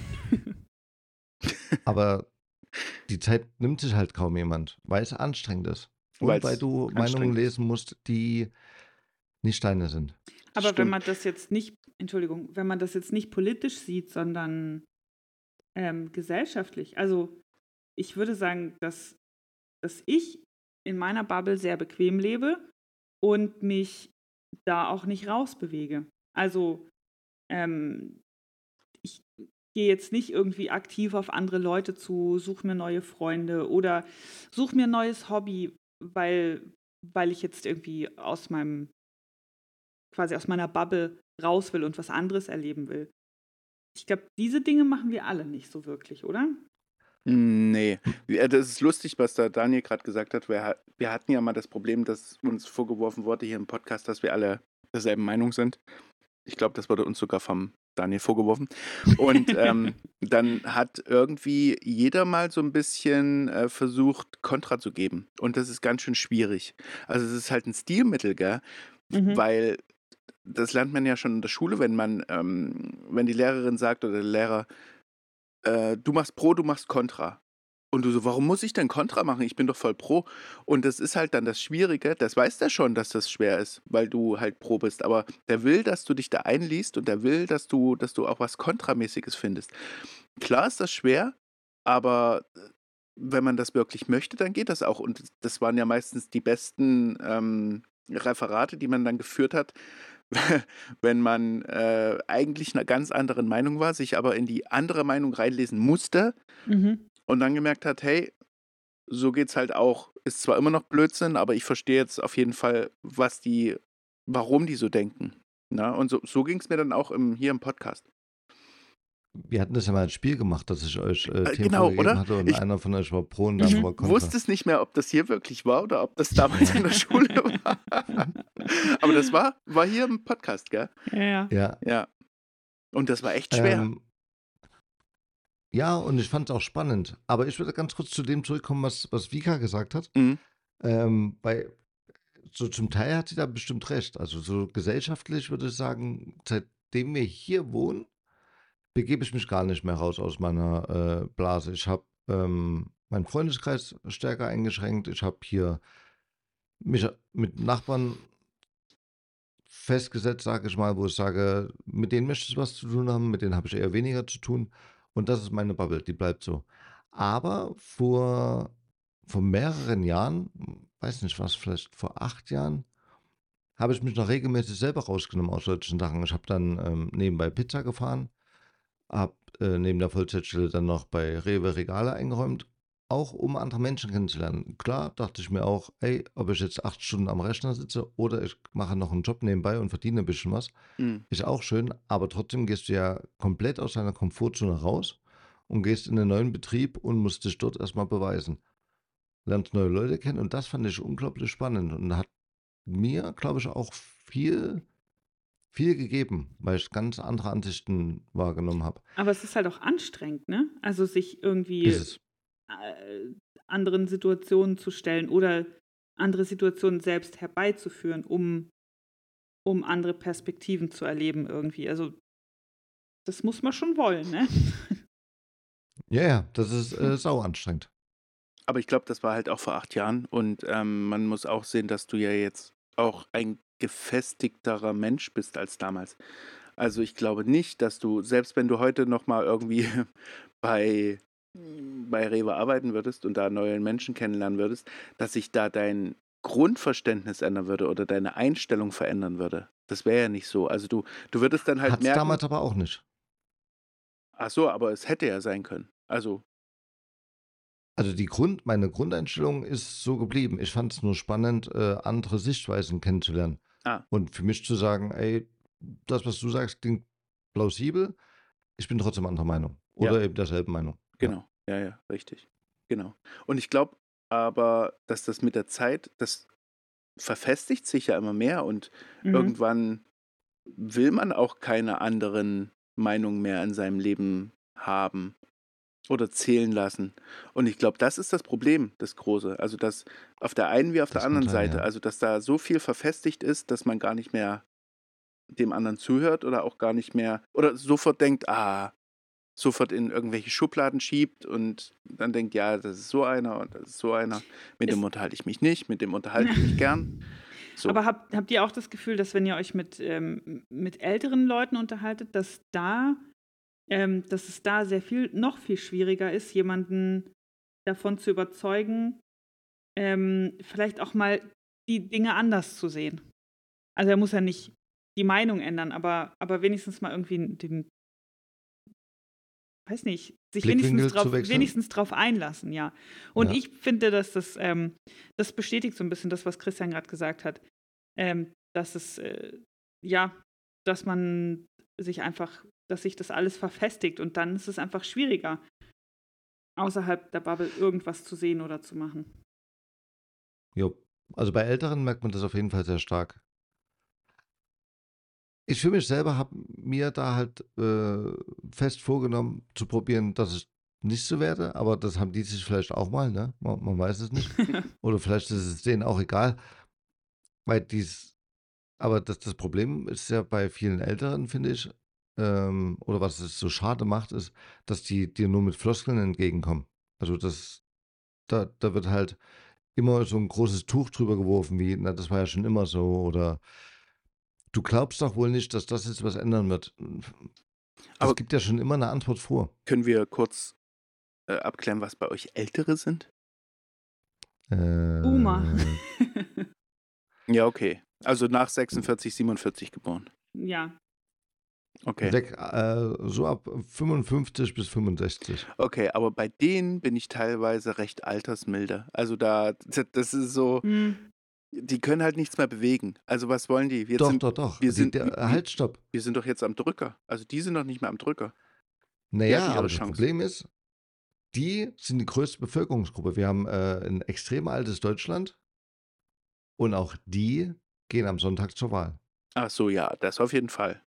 Aber die Zeit nimmt sich halt kaum jemand, weil es anstrengend ist. Und Weil's weil du Meinungen anstrengend ist. lesen musst, die nicht deine sind. Aber wenn Stimmt. man das jetzt nicht, Entschuldigung, wenn man das jetzt nicht politisch sieht, sondern ähm, gesellschaftlich, also ich würde sagen, dass, dass ich in meiner Bubble sehr bequem lebe und mich da auch nicht rausbewege. Also ähm, ich gehe jetzt nicht irgendwie aktiv auf andere Leute zu, suche mir neue Freunde oder suche mir ein neues Hobby, weil, weil ich jetzt irgendwie aus meinem, quasi aus meiner Bubble raus will und was anderes erleben will. Ich glaube, diese Dinge machen wir alle nicht so wirklich, oder? Nee, ja, das ist lustig, was da Daniel gerade gesagt hat. Wir, ha- wir hatten ja mal das Problem, dass uns vorgeworfen wurde hier im Podcast, dass wir alle derselben Meinung sind. Ich glaube, das wurde uns sogar vom Daniel vorgeworfen. Und ähm, dann hat irgendwie jeder mal so ein bisschen äh, versucht, Kontra zu geben. Und das ist ganz schön schwierig. Also es ist halt ein Stilmittel, gell? Mhm. Weil das lernt man ja schon in der Schule, wenn man, ähm, wenn die Lehrerin sagt oder der Lehrer, äh, du machst Pro, du machst Kontra. Und du so: „Warum muss ich denn Kontra machen? Ich bin doch voll pro.“ Und das ist halt dann das Schwierige, das weiß der schon, dass das schwer ist, weil du halt pro bist, aber der will, dass du dich da einliest und der will, dass du dass du auch was Kontramäßiges findest. Klar ist das schwer, aber, äh, wenn man das wirklich möchte, dann geht das auch. Und das waren ja meistens die besten, ähm, Referate, die man dann geführt hat, wenn man, äh, eigentlich 'ner ganz anderen Meinung war, sich aber in die andere Meinung reinlesen musste Mhm. und dann gemerkt hat: „Hey, so geht's halt auch. Ist zwar immer noch Blödsinn, aber ich verstehe jetzt auf jeden Fall, was die warum die so denken“, ne? Und so so ging's mir dann auch im hier im Podcast. Wir hatten das ja mal als Spiel gemacht, dass ich euch, äh, Äh, Themen genau, vorgegeben oder? hatte und Ich einer von euch war pro und der andere war Mhm. kontra. wusste es nicht mehr, ob das hier wirklich war oder ob das damals in der Schule war. Aber das war war hier im Podcast, gell? Ja, ja. Ja. Ja. Und das war echt schwer. Ähm ja, und ich fand's auch spannend. Aber ich würde ganz kurz zu dem zurückkommen, was was Vika gesagt hat. Mhm. Ähm, weil so zum Teil hat sie da bestimmt recht. Also, so gesellschaftlich würde ich sagen, seitdem wir hier wohnen, begebe ich mich gar nicht mehr raus aus meiner, äh, Blase. Ich habe, ähm, meinen Freundeskreis stärker eingeschränkt. Ich habe hier mich mit Nachbarn festgesetzt, sage ich mal, wo ich sage, mit denen möchte ich was zu tun haben, mit denen habe ich eher weniger zu tun. Und das ist meine Bubble, die bleibt so. Aber vor vor mehreren Jahren, hm, weiß nicht was, vielleicht vor acht Jahren, habe ich mich noch regelmäßig selber rausgenommen aus solchen Sachen. Ich habe dann, ähm, nebenbei Pizza gefahren, habe, äh, neben der Vollzeitstelle dann noch bei Rewe Regale eingeräumt, auch um andere Menschen kennenzulernen. Klar, dachte ich mir auch: „Ey, ob ich jetzt acht Stunden am Rechner sitze oder ich mache noch einen Job nebenbei und verdiene ein bisschen was, Mhm. ist auch schön“, aber trotzdem gehst du ja komplett aus deiner Komfortzone raus und gehst in 'nen neuen Betrieb und musst dich dort erst mal beweisen. Lernst neue Leute kennen und das fand ich unglaublich spannend und hat mir, glaube ich, auch viel viel gegeben, weil ich ganz andere Ansichten wahrgenommen habe. Aber es ist halt auch anstrengend, ne? Also, sich irgendwie, Ist es. äh, anderen Situationen zu stellen oder andere Situationen selbst herbeizuführen, um um andere Perspektiven zu erleben irgendwie. Also, das muss man schon wollen, ne? Ja, ja, das ist, äh, sauanstrengend. Aber ich glaube, das war halt auch vor acht Jahren und, ähm, man muss auch sehen, dass du ja jetzt auch ein gefestigterer Mensch bist als damals. Also, ich glaube nicht, dass du selbst wenn du heute noch mal irgendwie bei bei Rewe arbeiten würdest und da neue Menschen kennenlernen würdest, dass sich da dein Grundverständnis ändern würde oder deine Einstellung verändern würde. Das wäre ja nicht so. Also, du du würdest dann halt Hat's merken damals aber auch nicht. ach so, aber es hätte ja sein können. Also Also, die Grund meine Grundeinstellung ist so geblieben. Ich fand es nur spannend, äh, andere Sichtweisen kennenzulernen. ah, Und für mich zu sagen: „Ey, das, was du sagst, klingt plausibel. Ich bin trotzdem anderer Meinung ja. oder eben derselben Meinung.“ Ja. Genau, ja, ja, richtig. Genau. Und ich glaube aber, dass das mit der Zeit das verfestigt sich ja immer mehr und Mhm. irgendwann will man auch keine anderen Meinungen mehr in seinem Leben haben oder zählen lassen. Und ich glaube, das ist das Problem, das Große. Also, dass auf der einen wie auf der Das kann anderen sein, Seite, ja. also dass da so viel verfestigt ist, dass man gar nicht mehr dem anderen zuhört oder auch gar nicht mehr oder sofort denkt: „Ah“, sofort in irgendwelche Schubladen schiebt und dann denkt, ja, das ist so einer und das ist so einer. Mit dem Ist unterhalte ich mich nicht, mit dem unterhalte ich mich gern. So. Aber habt habt ihr auch das Gefühl, dass wenn ihr euch mit, ähm, mit älteren Leuten unterhaltet, dass da ähm, dass es da sehr viel noch viel schwieriger ist, jemanden davon zu überzeugen, ähm, vielleicht auch mal die Dinge anders zu sehen? Also, er muss ja nicht die Meinung ändern, aber aber wenigstens mal irgendwie den weiß nicht, sich wenigstens Blickwinkel drauf zu wechseln? wenigstens drauf einlassen, ja. Und Ja. ich finde, dass das ähm, das bestätigt so ein bisschen das, was Christian gerade gesagt hat, ähm, dass es, äh ja, dass man sich einfach dass sich das alles verfestigt und dann ist es einfach schwieriger, außerhalb der Bubble irgendwas zu sehen oder zu machen. Jo. Also, bei Älteren merkt man das auf jeden Fall sehr stark. Ich für mich selber habe mir da halt, äh, fest vorgenommen zu probieren, dass ich nicht so werde, aber das haben die sich vielleicht auch mal, ne? Ma man weiß es nicht. Oder vielleicht ist es denen auch egal, weil dies aber das das Problem ist ja bei vielen Älteren, finde ich, ähm, oder was es so schade macht, ist, dass die dir nur mit Floskeln entgegenkommen. Also, das da, da wird halt immer so ein großes Tuch drüber geworfen, wie, na, das war ja schon immer so, oder du glaubst doch wohl nicht, dass das jetzt was ändern wird. Es Aber gibt ja schon immer eine Antwort vor. können wir kurz äh, abklären, was bei euch Ältere sind? Boomer. Äh, Ja, okay. Also nach sechsundvierzig, siebenundvierzig geboren. Ja. Okay. weg, äh, so ab fünfundfünfzig bis fünfundsechzig. Okay, aber bei denen bin ich teilweise recht altersmilde. Also da, das das ist so, Hm. die können halt nichts mehr bewegen. Also was wollen die? Wir Doch, sind, doch, doch. wir Die, sind, der, wir, halt, stopp. wir sind doch jetzt am Drücker. Also die sind doch nicht mehr am Drücker. Die Naja, hatten ihre aber das Chance. Problem ist, die sind die größte Bevölkerungsgruppe. Wir haben äh, ein extrem altes Deutschland und auch die gehen am Sonntag zur Wahl. Ach so, ja, das auf jeden Fall.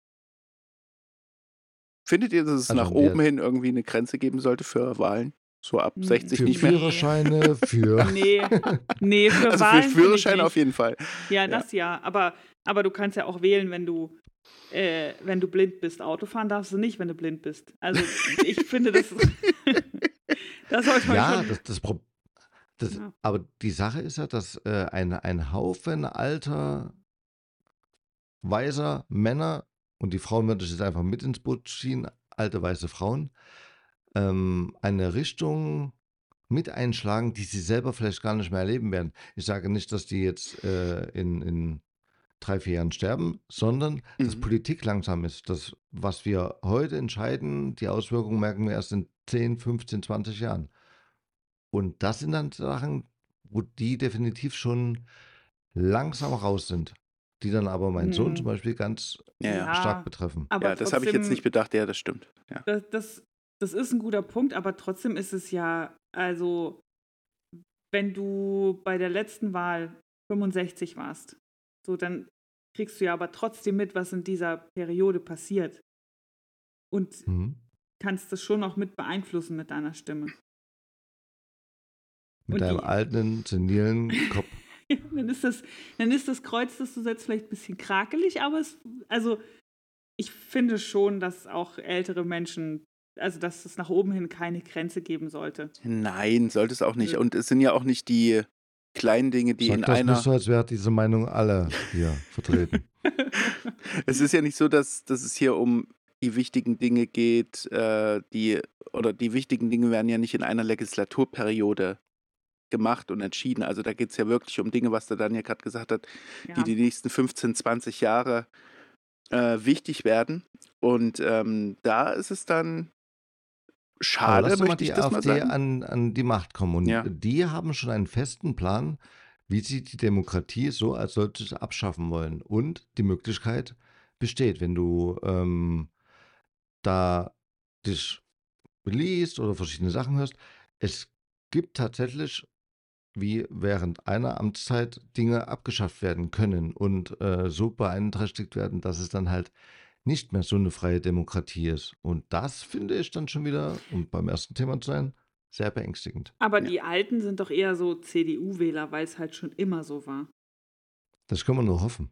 Findet ihr, dass es Also nach in oben der, hin irgendwie eine Grenze geben sollte für Wahlen? So ab Hm, sechzig für nicht mehr? Nee. Führerscheine, für. Nee. Nee, für Also für Wahlen finde ich Führerschein auf nicht. jeden Fall. Ja, Ja. das ja. Aber, aber du kannst ja auch wählen, wenn du, äh, wenn du blind bist. Auto fahren darfst du nicht, wenn du blind bist. Also ich finde, das, das sollte man Ja, schon. das, das, Pro- das, Ja. aber die Sache ist ja, dass äh, ein, ein Haufen alter, weißer Männer, und die Frauen würde ich jetzt einfach mit ins Boot ziehen, alte weiße Frauen, ähm, eine Richtung mit einschlagen, die sie selber vielleicht gar nicht mehr erleben werden. Ich sage nicht, dass die jetzt äh, in, in drei, vier Jahren sterben, sondern dass Mhm. Politik langsam ist. Das, was wir heute entscheiden, die Auswirkungen merken wir erst in zehn, fünfzehn, zwanzig Jahren. Und das sind dann Sachen, wo die definitiv schon langsam raus sind, die dann aber meinen Sohn zum Hm, Beispiel ganz Ja, ja. stark Ja, betreffen. aber Ja, das habe ich jetzt nicht trotzdem, bedacht. Ja, das stimmt. Ja. das, das, das ist ein guter Punkt, aber trotzdem ist es ja, also, wenn du bei der letzten Wahl fünfundsechzig warst, so, dann kriegst du ja aber trotzdem mit, was in dieser Periode passiert. Und Mhm. kannst das schon auch mit beeinflussen mit deiner Stimme. Mit Und deinem die, alten, senilen Kopf. dann ist das, dann ist das Kreuz, das du setzt, vielleicht ein bisschen krakelig, aber es, also ich finde schon, dass auch ältere Menschen, also dass es nach oben hin keine Grenze geben sollte. Nein, sollte es auch nicht. Nö. Und es sind ja auch nicht die kleinen Dinge, die in Sag das nicht einer. so, als wäre diese Meinung alle hier vertreten. Es ist ja nicht so, dass, dass es hier um die wichtigen Dinge geht, äh, die oder die wichtigen Dinge werden ja nicht in einer Legislaturperiode gemacht und entschieden. Also da geht es ja wirklich um Dinge, was der Daniel gerade gesagt hat, die Ja, die nächsten fünfzehn, zwanzig Jahre äh, wichtig werden. Und ähm, da ist es dann Aber schade, lass doch mal möchte ich die das mal AfD sagen. an, an die Macht kommen. Und Ja. die haben schon einen festen Plan, wie sie die Demokratie so als solches abschaffen wollen. Und die Möglichkeit besteht, wenn du ähm, da dich liest oder verschiedene Sachen hörst. Es gibt tatsächlich, wie während einer Amtszeit Dinge abgeschafft werden können und äh, so beeinträchtigt werden, dass es dann halt nicht mehr so eine freie Demokratie ist. Und das finde ich dann schon wieder, um beim ersten Thema zu sein, sehr beängstigend. aber Ja. die Alten sind doch eher so C D U-Wähler, weil es halt schon immer so war. Das können wir nur hoffen.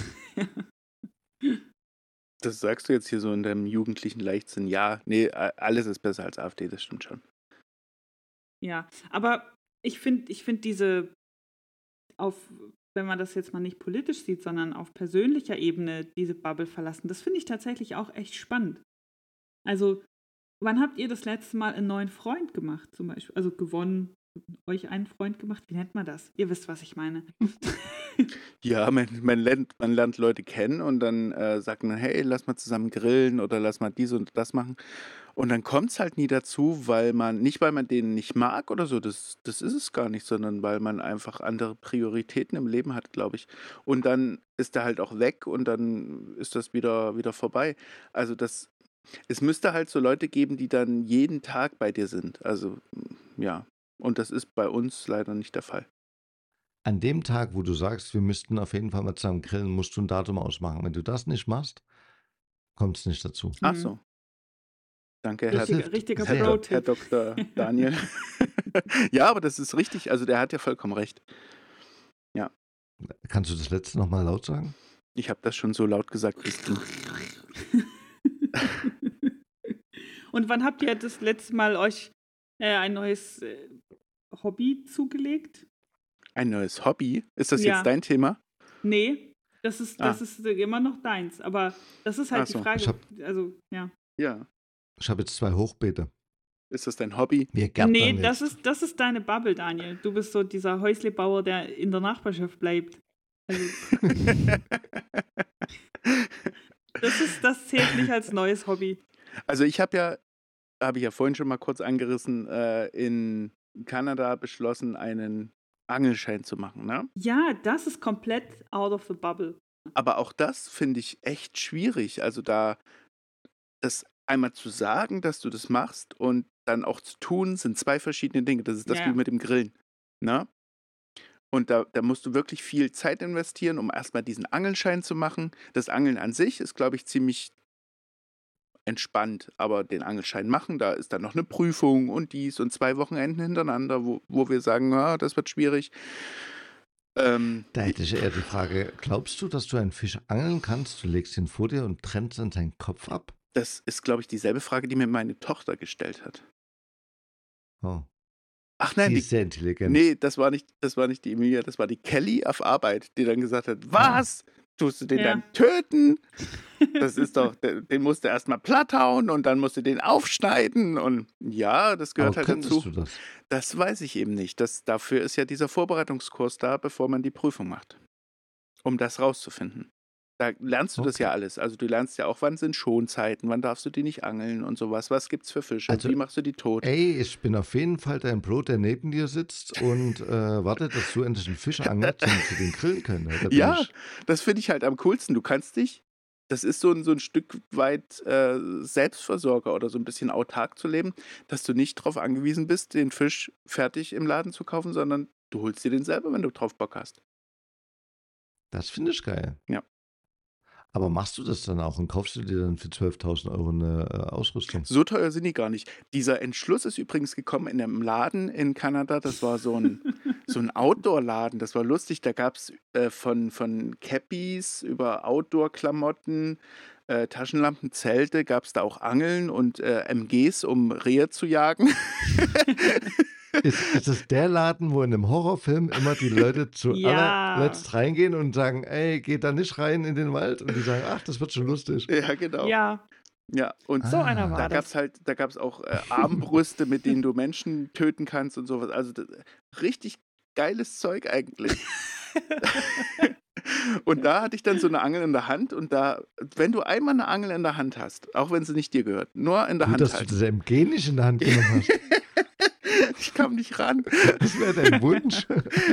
Das sagst du jetzt hier so in deinem jugendlichen Leichtsinn. Ja, nee, a- alles ist besser als AfD, das stimmt schon. Ja, aber ich finde, ich finde diese auf, wenn man das jetzt mal nicht politisch sieht, sondern auf persönlicher Ebene diese Bubble verlassen, das finde ich tatsächlich auch echt spannend. Also, wann habt ihr das letzte Mal einen neuen Freund gemacht, zum Beispiel? Also gewonnen, euch einen Freund gemacht? Wie nennt man das? Ihr wisst, was ich meine. Ja, man, man, lernt, man lernt Leute kennen und dann äh, sagt man, hey, lass mal zusammen grillen oder lass mal dies und das machen. Und dann kommt es halt nie dazu, weil man, nicht weil man den nicht mag oder so, das, das ist es gar nicht, sondern weil man einfach andere Prioritäten im Leben hat, glaube ich. Und dann ist er halt auch weg und dann ist das wieder, wieder vorbei. Also das, es müsste halt so Leute geben, die dann jeden Tag bei dir sind. Also ja, und das ist bei uns leider nicht der Fall. An dem Tag, wo du sagst, wir müssten auf jeden Fall mal zusammen grillen, musst du ein Datum ausmachen. Wenn du das nicht machst, kommt es nicht dazu. Ach Mhm. so, danke, Herr, Das Richtiger, hilft richtiger Herr, sehr. Do- Herr Pro-Tipp. Doktor Daniel. Ja, aber das ist richtig. Also der hat ja vollkommen recht. Ja, Kannst du das letzte nochmal laut sagen? ich habe das schon so laut gesagt, wie es ging. Und wann habt ihr das letzte Mal euch äh, ein neues äh, Hobby zugelegt. Ein neues Hobby? Ist das Ja. jetzt dein Thema? Nee, das ist, das Ah. ist immer noch deins. Aber das ist halt Ach die so. Frage. Ich hab- Also, ja. Ja. Ich habe jetzt zwei Hochbeete. Ist das dein Hobby? Wir gärtnern Nee, jetzt. das ist, das ist deine Bubble, Daniel. Du bist so dieser Häuslebauer, der in der Nachbarschaft bleibt. Also, das, ist, das zählt nicht als neues Hobby. Also ich habe ja, habe ich ja vorhin schon mal kurz angerissen, äh, in Kanada beschlossen, einen Angelschein zu machen, ne? Ja, das ist komplett out of the bubble. Aber auch das finde ich echt schwierig. Also da das einmal zu sagen, dass du das machst und dann auch zu tun, sind zwei verschiedene Dinge. Das ist das Ja, wie ja. mit dem Grillen, ne? Und da, da musst du wirklich viel Zeit investieren, um erstmal diesen Angelschein zu machen. Das Angeln an sich ist, glaube ich, ziemlich entspannt, aber den Angelschein machen, da ist dann noch eine Prüfung und dies und zwei Wochenenden hintereinander, wo, wo wir sagen, ja, das wird schwierig. Ähm, Da hätte ich eher die Frage, glaubst du, dass du einen Fisch angeln kannst? Du legst ihn vor dir und trennst dann seinen Kopf ab? das ist, glaube ich, dieselbe Frage, die mir meine Tochter gestellt hat. Oh, Ach nein, die die ist sehr intelligent. Nee, das war nicht, das war nicht die Emilia, das war die Kelly auf Arbeit, die dann gesagt hat, was? Tust du den Ja. dann töten? Das ist doch, de- den musst du erstmal platt hauen und dann musst du den aufschneiden und ja, das gehört Aber halt könntest dazu. du das? Das weiß ich eben nicht. Das, dafür ist ja dieser Vorbereitungskurs da, bevor man die Prüfung macht. Um das rauszufinden. Da lernst du das Okay. ja alles. Also du lernst ja auch, wann sind Schonzeiten, wann darfst du die nicht angeln und sowas. Was gibt's für Fische? Also, Wie machst du die tot? Ey, ich bin auf jeden Fall dein Bro, der neben dir sitzt und äh, wartet, dass du endlich einen Fisch angelst, damit sie den grillen können. Da bin Ja, ich, das finde ich halt am coolsten. Du kannst dich, das ist so ein, so ein Stück weit äh, Selbstversorger oder so ein bisschen autark zu leben, dass du nicht darauf angewiesen bist, den Fisch fertig im Laden zu kaufen, sondern du holst dir den selber, wenn du drauf Bock hast. das finde ich geil. Ja. Aber machst du das dann auch und kaufst du dir dann für zwölftausend Euro eine äh, Ausrüstung? So teuer sind die gar nicht. Dieser Entschluss ist übrigens gekommen in einem Laden in Kanada. Das war so ein, so ein Outdoor-Laden. Das war lustig. Da gab es äh, von, von Cappies über Outdoor-Klamotten, äh, Taschenlampen, Zelte, gab es da auch Angeln und äh, M Gs, um Rehe zu jagen. Ist, ist es der Laden, wo in einem Horrorfilm immer die Leute zu Ja. allerletzt reingehen und sagen, ey, geht da nicht rein in den Wald? Und die sagen, ach, das wird schon lustig. Ja, genau. Ja, Ja, und so einer Ah. war da das. gab es halt, da gab es auch äh, Armbrüste, mit denen du Menschen töten kannst und sowas. Also das, richtig geiles Zeug eigentlich. Und da hatte ich dann so eine Angel in der Hand und da, wenn du einmal eine Angel in der Hand hast, auch wenn sie nicht dir gehört, nur in der Gut, Hand dass du halten. das M G nicht in der Hand genommen hast. Ich kam nicht ran. Das wäre dein Wunsch.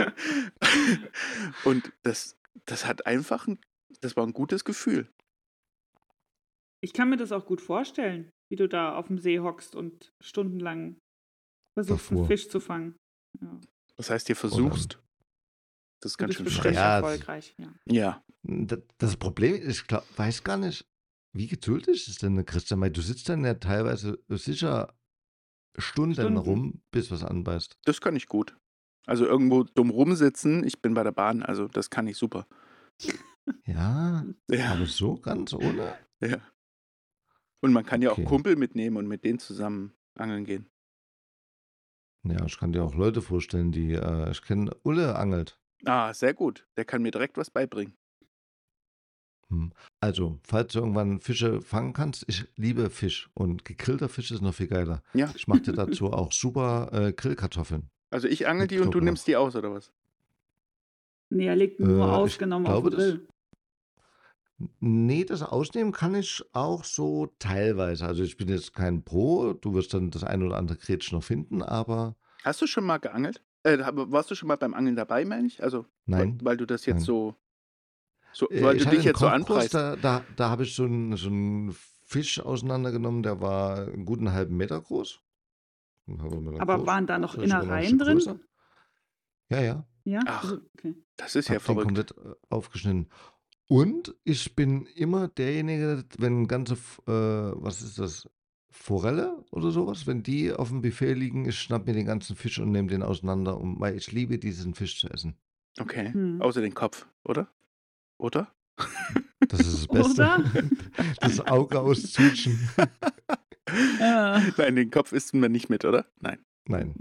Und das, das hat einfach, ein, das war ein gutes Gefühl. Ich kann mir das auch gut vorstellen, wie du da auf dem See hockst und stundenlang versuchst, einen Davor. Fisch zu fangen. Ja. Das heißt, ihr versuchst. Das ist Du ganz bist schön bestimmt frech. Ja, erfolgreich. Ja. Ja. Das, das Problem ist, ich glaub, weiß gar nicht, wie geduldig ist denn der Christian? Weil du sitzt dann ja teilweise sicher Stunden, Stunden. rum, bis was anbeißt. Das kann ich gut. Also irgendwo dumm rumsitzen, ich bin bei der Bahn, also das kann ich super. Ja, Ja. aber so ganz ohne. Ja. Und man kann ja auch Okay. Kumpel mitnehmen und mit denen zusammen angeln gehen. Ja, ich kann dir auch Leute vorstellen, die, äh, ich kenne, Ulle angelt. Ah, sehr gut. Der kann mir direkt was beibringen. Hm. Also, falls du irgendwann Fische fangen kannst, ich liebe Fisch und gegrillter Fisch ist noch viel geiler. Ja. Ich mache dir dazu auch super äh, Grillkartoffeln. Also ich angel Mit die und du Knoblauch. nimmst die aus, oder was? Nee, er legt nur Äh, ich ausgenommen auf glaube, den das, Grill. nee, das Ausnehmen kann ich auch so teilweise. Also ich bin jetzt kein Pro, du wirst dann das ein oder andere Gretchen noch finden, aber Hast du schon mal geangelt? Äh, hab- warst du schon mal beim Angeln dabei, meine ich? Also, weil, nein. weil du das jetzt Nein. so, so Äh, weil ich du hatte dich einen jetzt so Kochkurs, anpreist. da, da, da habe ich so einen, so einen Fisch auseinandergenommen, der war einen guten halben Meter groß. Einen halben Meter Aber groß, waren da noch vielleicht sogar noch ein Innereien Stück drin? größer. Ja, ja. Ja? Ach, Also, okay. das ist ja Hab den verrückt. komplett äh, aufgeschnitten. Und ich bin immer derjenige, wenn ganze, F- äh, was ist das, Forelle oder sowas, wenn die auf dem Buffet liegen, ich schnapp mir den ganzen Fisch und nehme den auseinander, um, weil ich liebe diesen Fisch zu essen. Okay. Hm. Außer den Kopf, oder? Oder? Das ist das Beste. Oder? Das Auge auszutschen. Ja. Nein, den Kopf isst man nicht mit, oder? Nein. Nein. Nein.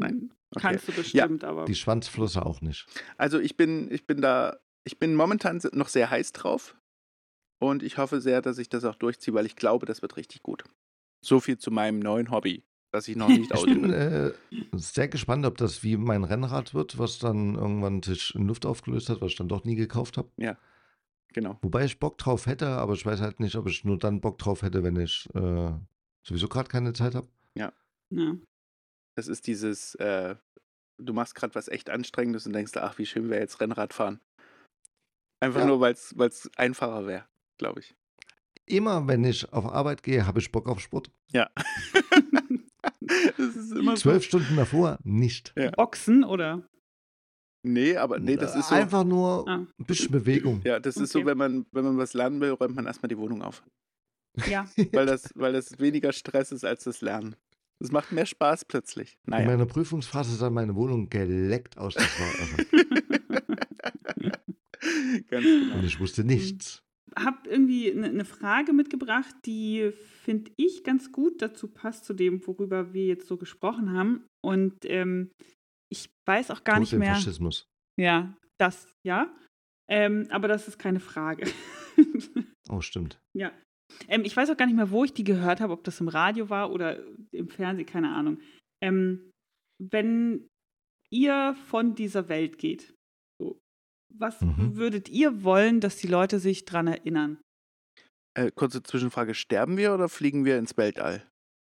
Okay. Kannst du Ja, bestimmt, aber Die Schwanzflosse auch nicht. also ich bin, ich bin da, ich bin momentan se- noch sehr heiß drauf und ich hoffe sehr, dass ich das auch durchziehe, weil ich glaube, das wird richtig gut. So viel zu meinem neuen Hobby, das ich noch nicht Ich bin ausübe. äh, sehr gespannt, ob das wie mein Rennrad wird, was dann irgendwann sich in Luft aufgelöst hat, was ich dann doch nie gekauft habe. Ja, genau. Wobei ich Bock drauf hätte, aber ich weiß halt nicht, ob ich nur dann Bock drauf hätte, wenn ich äh, sowieso gerade keine Zeit habe. ja. Das ist dieses, äh, du machst gerade was echt Anstrengendes und denkst, ach, wie schön wäre jetzt Rennrad fahren. Einfach Ja. nur, weil es einfacher wäre, glaube ich. Immer wenn ich auf Arbeit gehe, habe ich Bock auf Sport. Ja. Das ist immer so. Zwölf Stunden davor nicht. Ja. Boxen oder? Nee, aber nee, das ist so. Einfach nur Ah. ein bisschen Bewegung. Ja, das ist so, Okay. wenn man, wenn man was lernen will, räumt man erstmal die Wohnung auf. Ja. Weil das, weil das weniger Stress ist als das Lernen. Das macht mehr Spaß plötzlich. In Naja. meiner Prüfungsphase sah meine Wohnung geleckt aus. Das war irre. Ganz genau. Und ich wusste nichts. Hab irgendwie eine ne Frage mitgebracht, die finde ich ganz gut dazu passt, zu dem, worüber wir jetzt so gesprochen haben. Und ähm, ich weiß auch gar Tod nicht dem mehr. Faschismus. Ja, das, ja. Ähm, aber das ist keine Frage. Oh, stimmt. Ja. Ähm, ich weiß auch gar nicht mehr, wo ich die gehört habe, ob das im Radio war oder im Fernsehen, keine Ahnung. Ähm, wenn ihr von dieser Welt geht, so, was Mhm. würdet ihr wollen, dass die Leute sich dran erinnern? Äh, kurze Zwischenfrage: Sterben wir oder fliegen wir ins Weltall?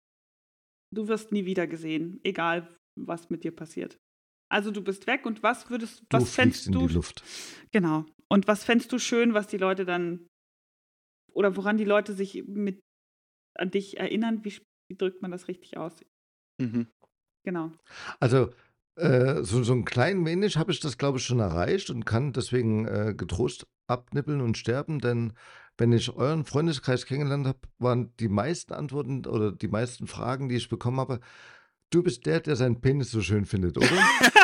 Du wirst nie wieder gesehen, egal was mit dir passiert. Also du bist weg und was würdest, Du was fliegst fändst in du, die Luft. genau, und was fändst du schön, was die Leute dann, oder woran die Leute sich mit an dich erinnern, wie, sch- wie drückt man das richtig aus? Mhm. Genau. Also, äh, so, so ein klein wenig habe ich das, glaube ich, schon erreicht und kann deswegen äh, getrost abnippeln und sterben, denn wenn ich euren Freundeskreis kennengelernt habe, waren die meisten Antworten oder die meisten Fragen, die ich bekommen habe, du bist der, der seinen Penis so schön findet, oder?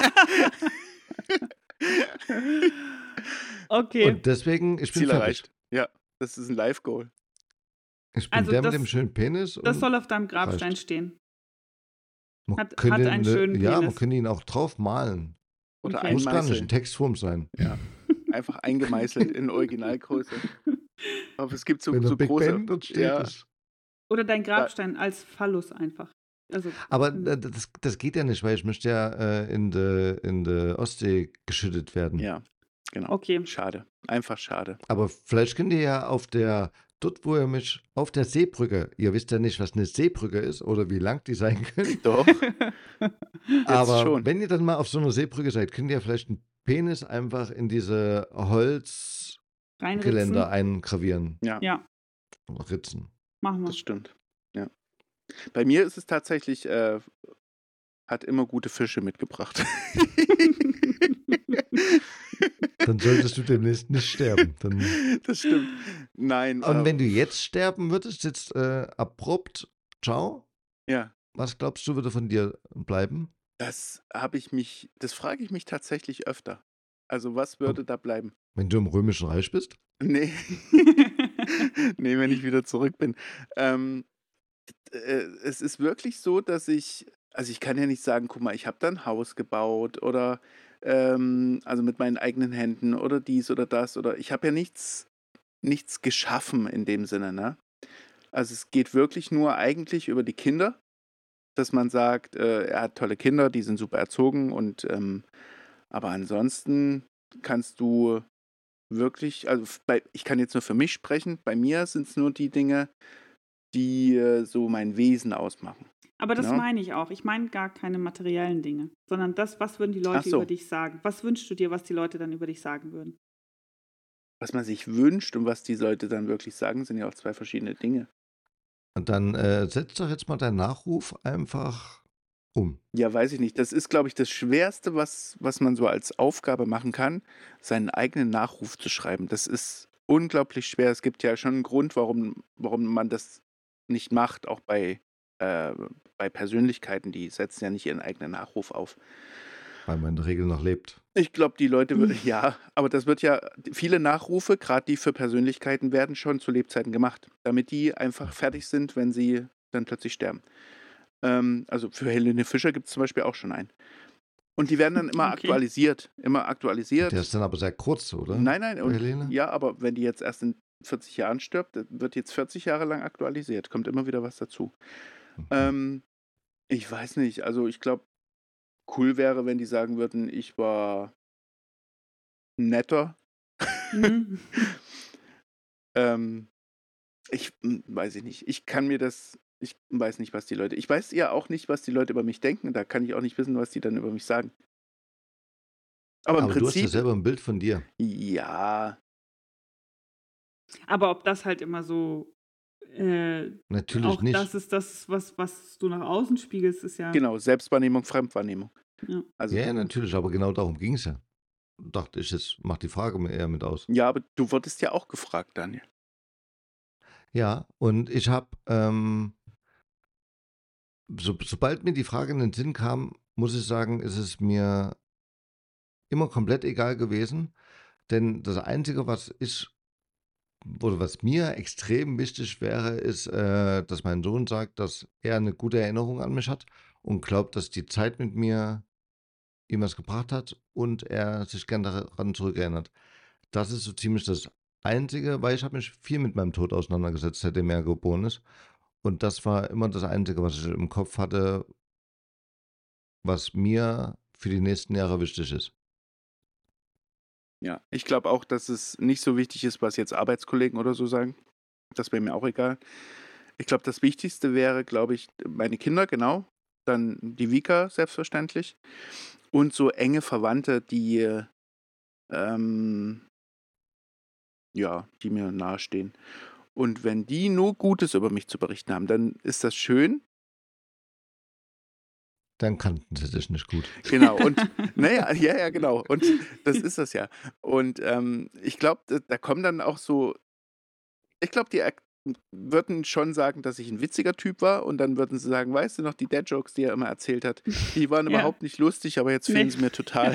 Okay, Und deswegen, ich bin Ziel fertig. erreicht. Ja, das ist ein Live-Goal. Ich bin Also der das- mit dem schönen Penis. das und soll auf deinem Grabstein reicht. stehen. man hat- könnte hat einen ne- schönen Ja, man Penis. könnte ihn auch drauf malen. Oder Okay. Muss gar nicht ein einmeißeln. Textform sein. Ja. Einfach eingemeißelt in Originalgröße. Aber es gibt so, Wenn der so Big große. Ben dort steht, ja, ist. Oder dein Grabstein als Phallus einfach. Also, Aber Mhm. äh, das, das geht ja nicht, weil ich möchte ja äh, in der in der Ostsee geschüttet werden. ja, genau. okay. Schade. Einfach schade. Aber vielleicht könnt ihr ja auf der, dort wo ihr mich, auf der Seebrücke, ihr wisst ja nicht, was eine Seebrücke ist oder wie lang die sein können, Doch, aber schon. wenn ihr dann mal auf so einer Seebrücke seid, könnt ihr vielleicht einen Penis einfach in diese Holzgeländer Reinritzen. eingravieren, Ja, Ja, ritzen. machen wir. das stimmt. Ja. Bei mir ist es tatsächlich, äh, hat immer gute Fische mitgebracht. Dann solltest du demnächst nicht sterben. Dann Das stimmt. Nein. Und ähm, wenn du jetzt sterben würdest, jetzt äh, abrupt, ciao, Ja, was glaubst du, würde von dir bleiben? das habe ich mich, das frage ich mich tatsächlich öfter. Also was würde da bleiben? Wenn du im Römischen Reich bist? Nee. Nee, wenn ich wieder zurück bin. Ähm, äh, es ist wirklich so, dass ich, also ich kann ja nicht sagen, guck mal, ich habe da ein Haus gebaut oder ähm, also mit meinen eigenen Händen oder dies oder das oder ich habe ja nichts, nichts geschaffen in dem Sinne, ne? Also es geht wirklich nur eigentlich über die Kinder, dass man sagt, äh, er hat tolle Kinder, die sind super erzogen und ähm, aber ansonsten kannst du wirklich, also f- bei, ich kann jetzt nur für mich sprechen, bei mir sind es nur die Dinge, die äh, so mein Wesen ausmachen. Aber das Ja. meine ich auch. Ich meine gar keine materiellen Dinge, sondern das, was würden die Leute Ach so. über dich sagen? Was wünschst du dir, was die Leute dann über dich sagen würden? Was man sich wünscht und was die Leute dann wirklich sagen, sind ja auch zwei verschiedene Dinge. Und dann äh, setz doch jetzt mal deinen Nachruf einfach um. Ja, weiß ich nicht. Das ist, glaube ich, das Schwerste, was, was man so als Aufgabe machen kann, seinen eigenen Nachruf zu schreiben. Das ist unglaublich schwer. Es gibt ja schon einen Grund, warum, warum man das nicht macht, auch bei, äh, bei Persönlichkeiten, die setzen ja nicht ihren eigenen Nachruf auf. Weil man in der Regel noch lebt. Ich glaube, die Leute, wür- ja, aber das wird ja, viele Nachrufe, gerade die für Persönlichkeiten, werden schon zu Lebzeiten gemacht, damit die einfach fertig sind, wenn sie dann plötzlich sterben. Ähm, also für Helene Fischer gibt es zum Beispiel auch schon einen. Und die werden dann immer Okay. aktualisiert. Immer aktualisiert. Der ist dann aber sehr kurz, oder? Nein, nein. Bei Und, Helene? ja, aber wenn die jetzt erst in vierzig Jahren stirbt, wird jetzt vierzig Jahre lang aktualisiert. Kommt immer wieder was dazu. Mhm. Ähm, ich weiß nicht. Also ich glaube, cool wäre, wenn die sagen würden, ich war netter. Mhm. ähm, ich hm, weiß ich nicht. Ich kann mir das, ich weiß nicht, was die Leute, ich weiß ja auch nicht, was die Leute über mich denken. Da kann ich auch nicht wissen, was die dann über mich sagen. Aber im Aber du hast ja Prinzip, selber ein Bild von dir. ja, Aber ob das halt immer so äh, Natürlich auch nicht. das ist das, was, was du nach außen spiegelst, ist ja. genau, Selbstwahrnehmung, Fremdwahrnehmung. Ja. Also, Ja, ja, natürlich, aber genau darum ging es ja. Dachte ich, jetzt macht die Frage mir eher mit aus. ja, aber du wurdest ja auch gefragt, Daniel. Ja, und ich habe, ähm, so, sobald mir die Frage in den Sinn kam, muss ich sagen, ist es mir immer komplett egal gewesen. Denn das Einzige, was ich, oder was mir extrem wichtig wäre, ist, äh, dass mein Sohn sagt, dass er eine gute Erinnerung an mich hat und glaubt, dass die Zeit mit mir ihm was gebracht hat und er sich gern daran zurückerinnert. Das ist so ziemlich das Einzige, weil ich habe mich viel mit meinem Tod auseinandergesetzt, seitdem er geboren ist. Und das war immer das Einzige, was ich im Kopf hatte, was mir für die nächsten Jahre wichtig ist. Ja, ich glaube auch, dass es nicht so wichtig ist, was jetzt Arbeitskollegen oder so sagen. Das wäre mir auch egal. Ich glaube, das Wichtigste wäre, glaube ich, meine Kinder, genau. Dann die Vika, selbstverständlich. Und so enge Verwandte, die, ähm, ja, die mir nahestehen. Und wenn die nur Gutes über mich zu berichten haben, dann ist das schön. Dann kannten sie dich nicht gut. Genau, und naja, ja, ja, genau. Und das ist das ja. Und ähm, ich glaube, da, da kommen dann auch so, ich glaube, die ak- würden schon sagen, dass ich ein witziger Typ war und dann würden sie sagen, weißt du noch, die Dad-Jokes, die er immer erzählt hat, die waren Ja. überhaupt nicht lustig, aber jetzt Nee. fehlen sie mir total.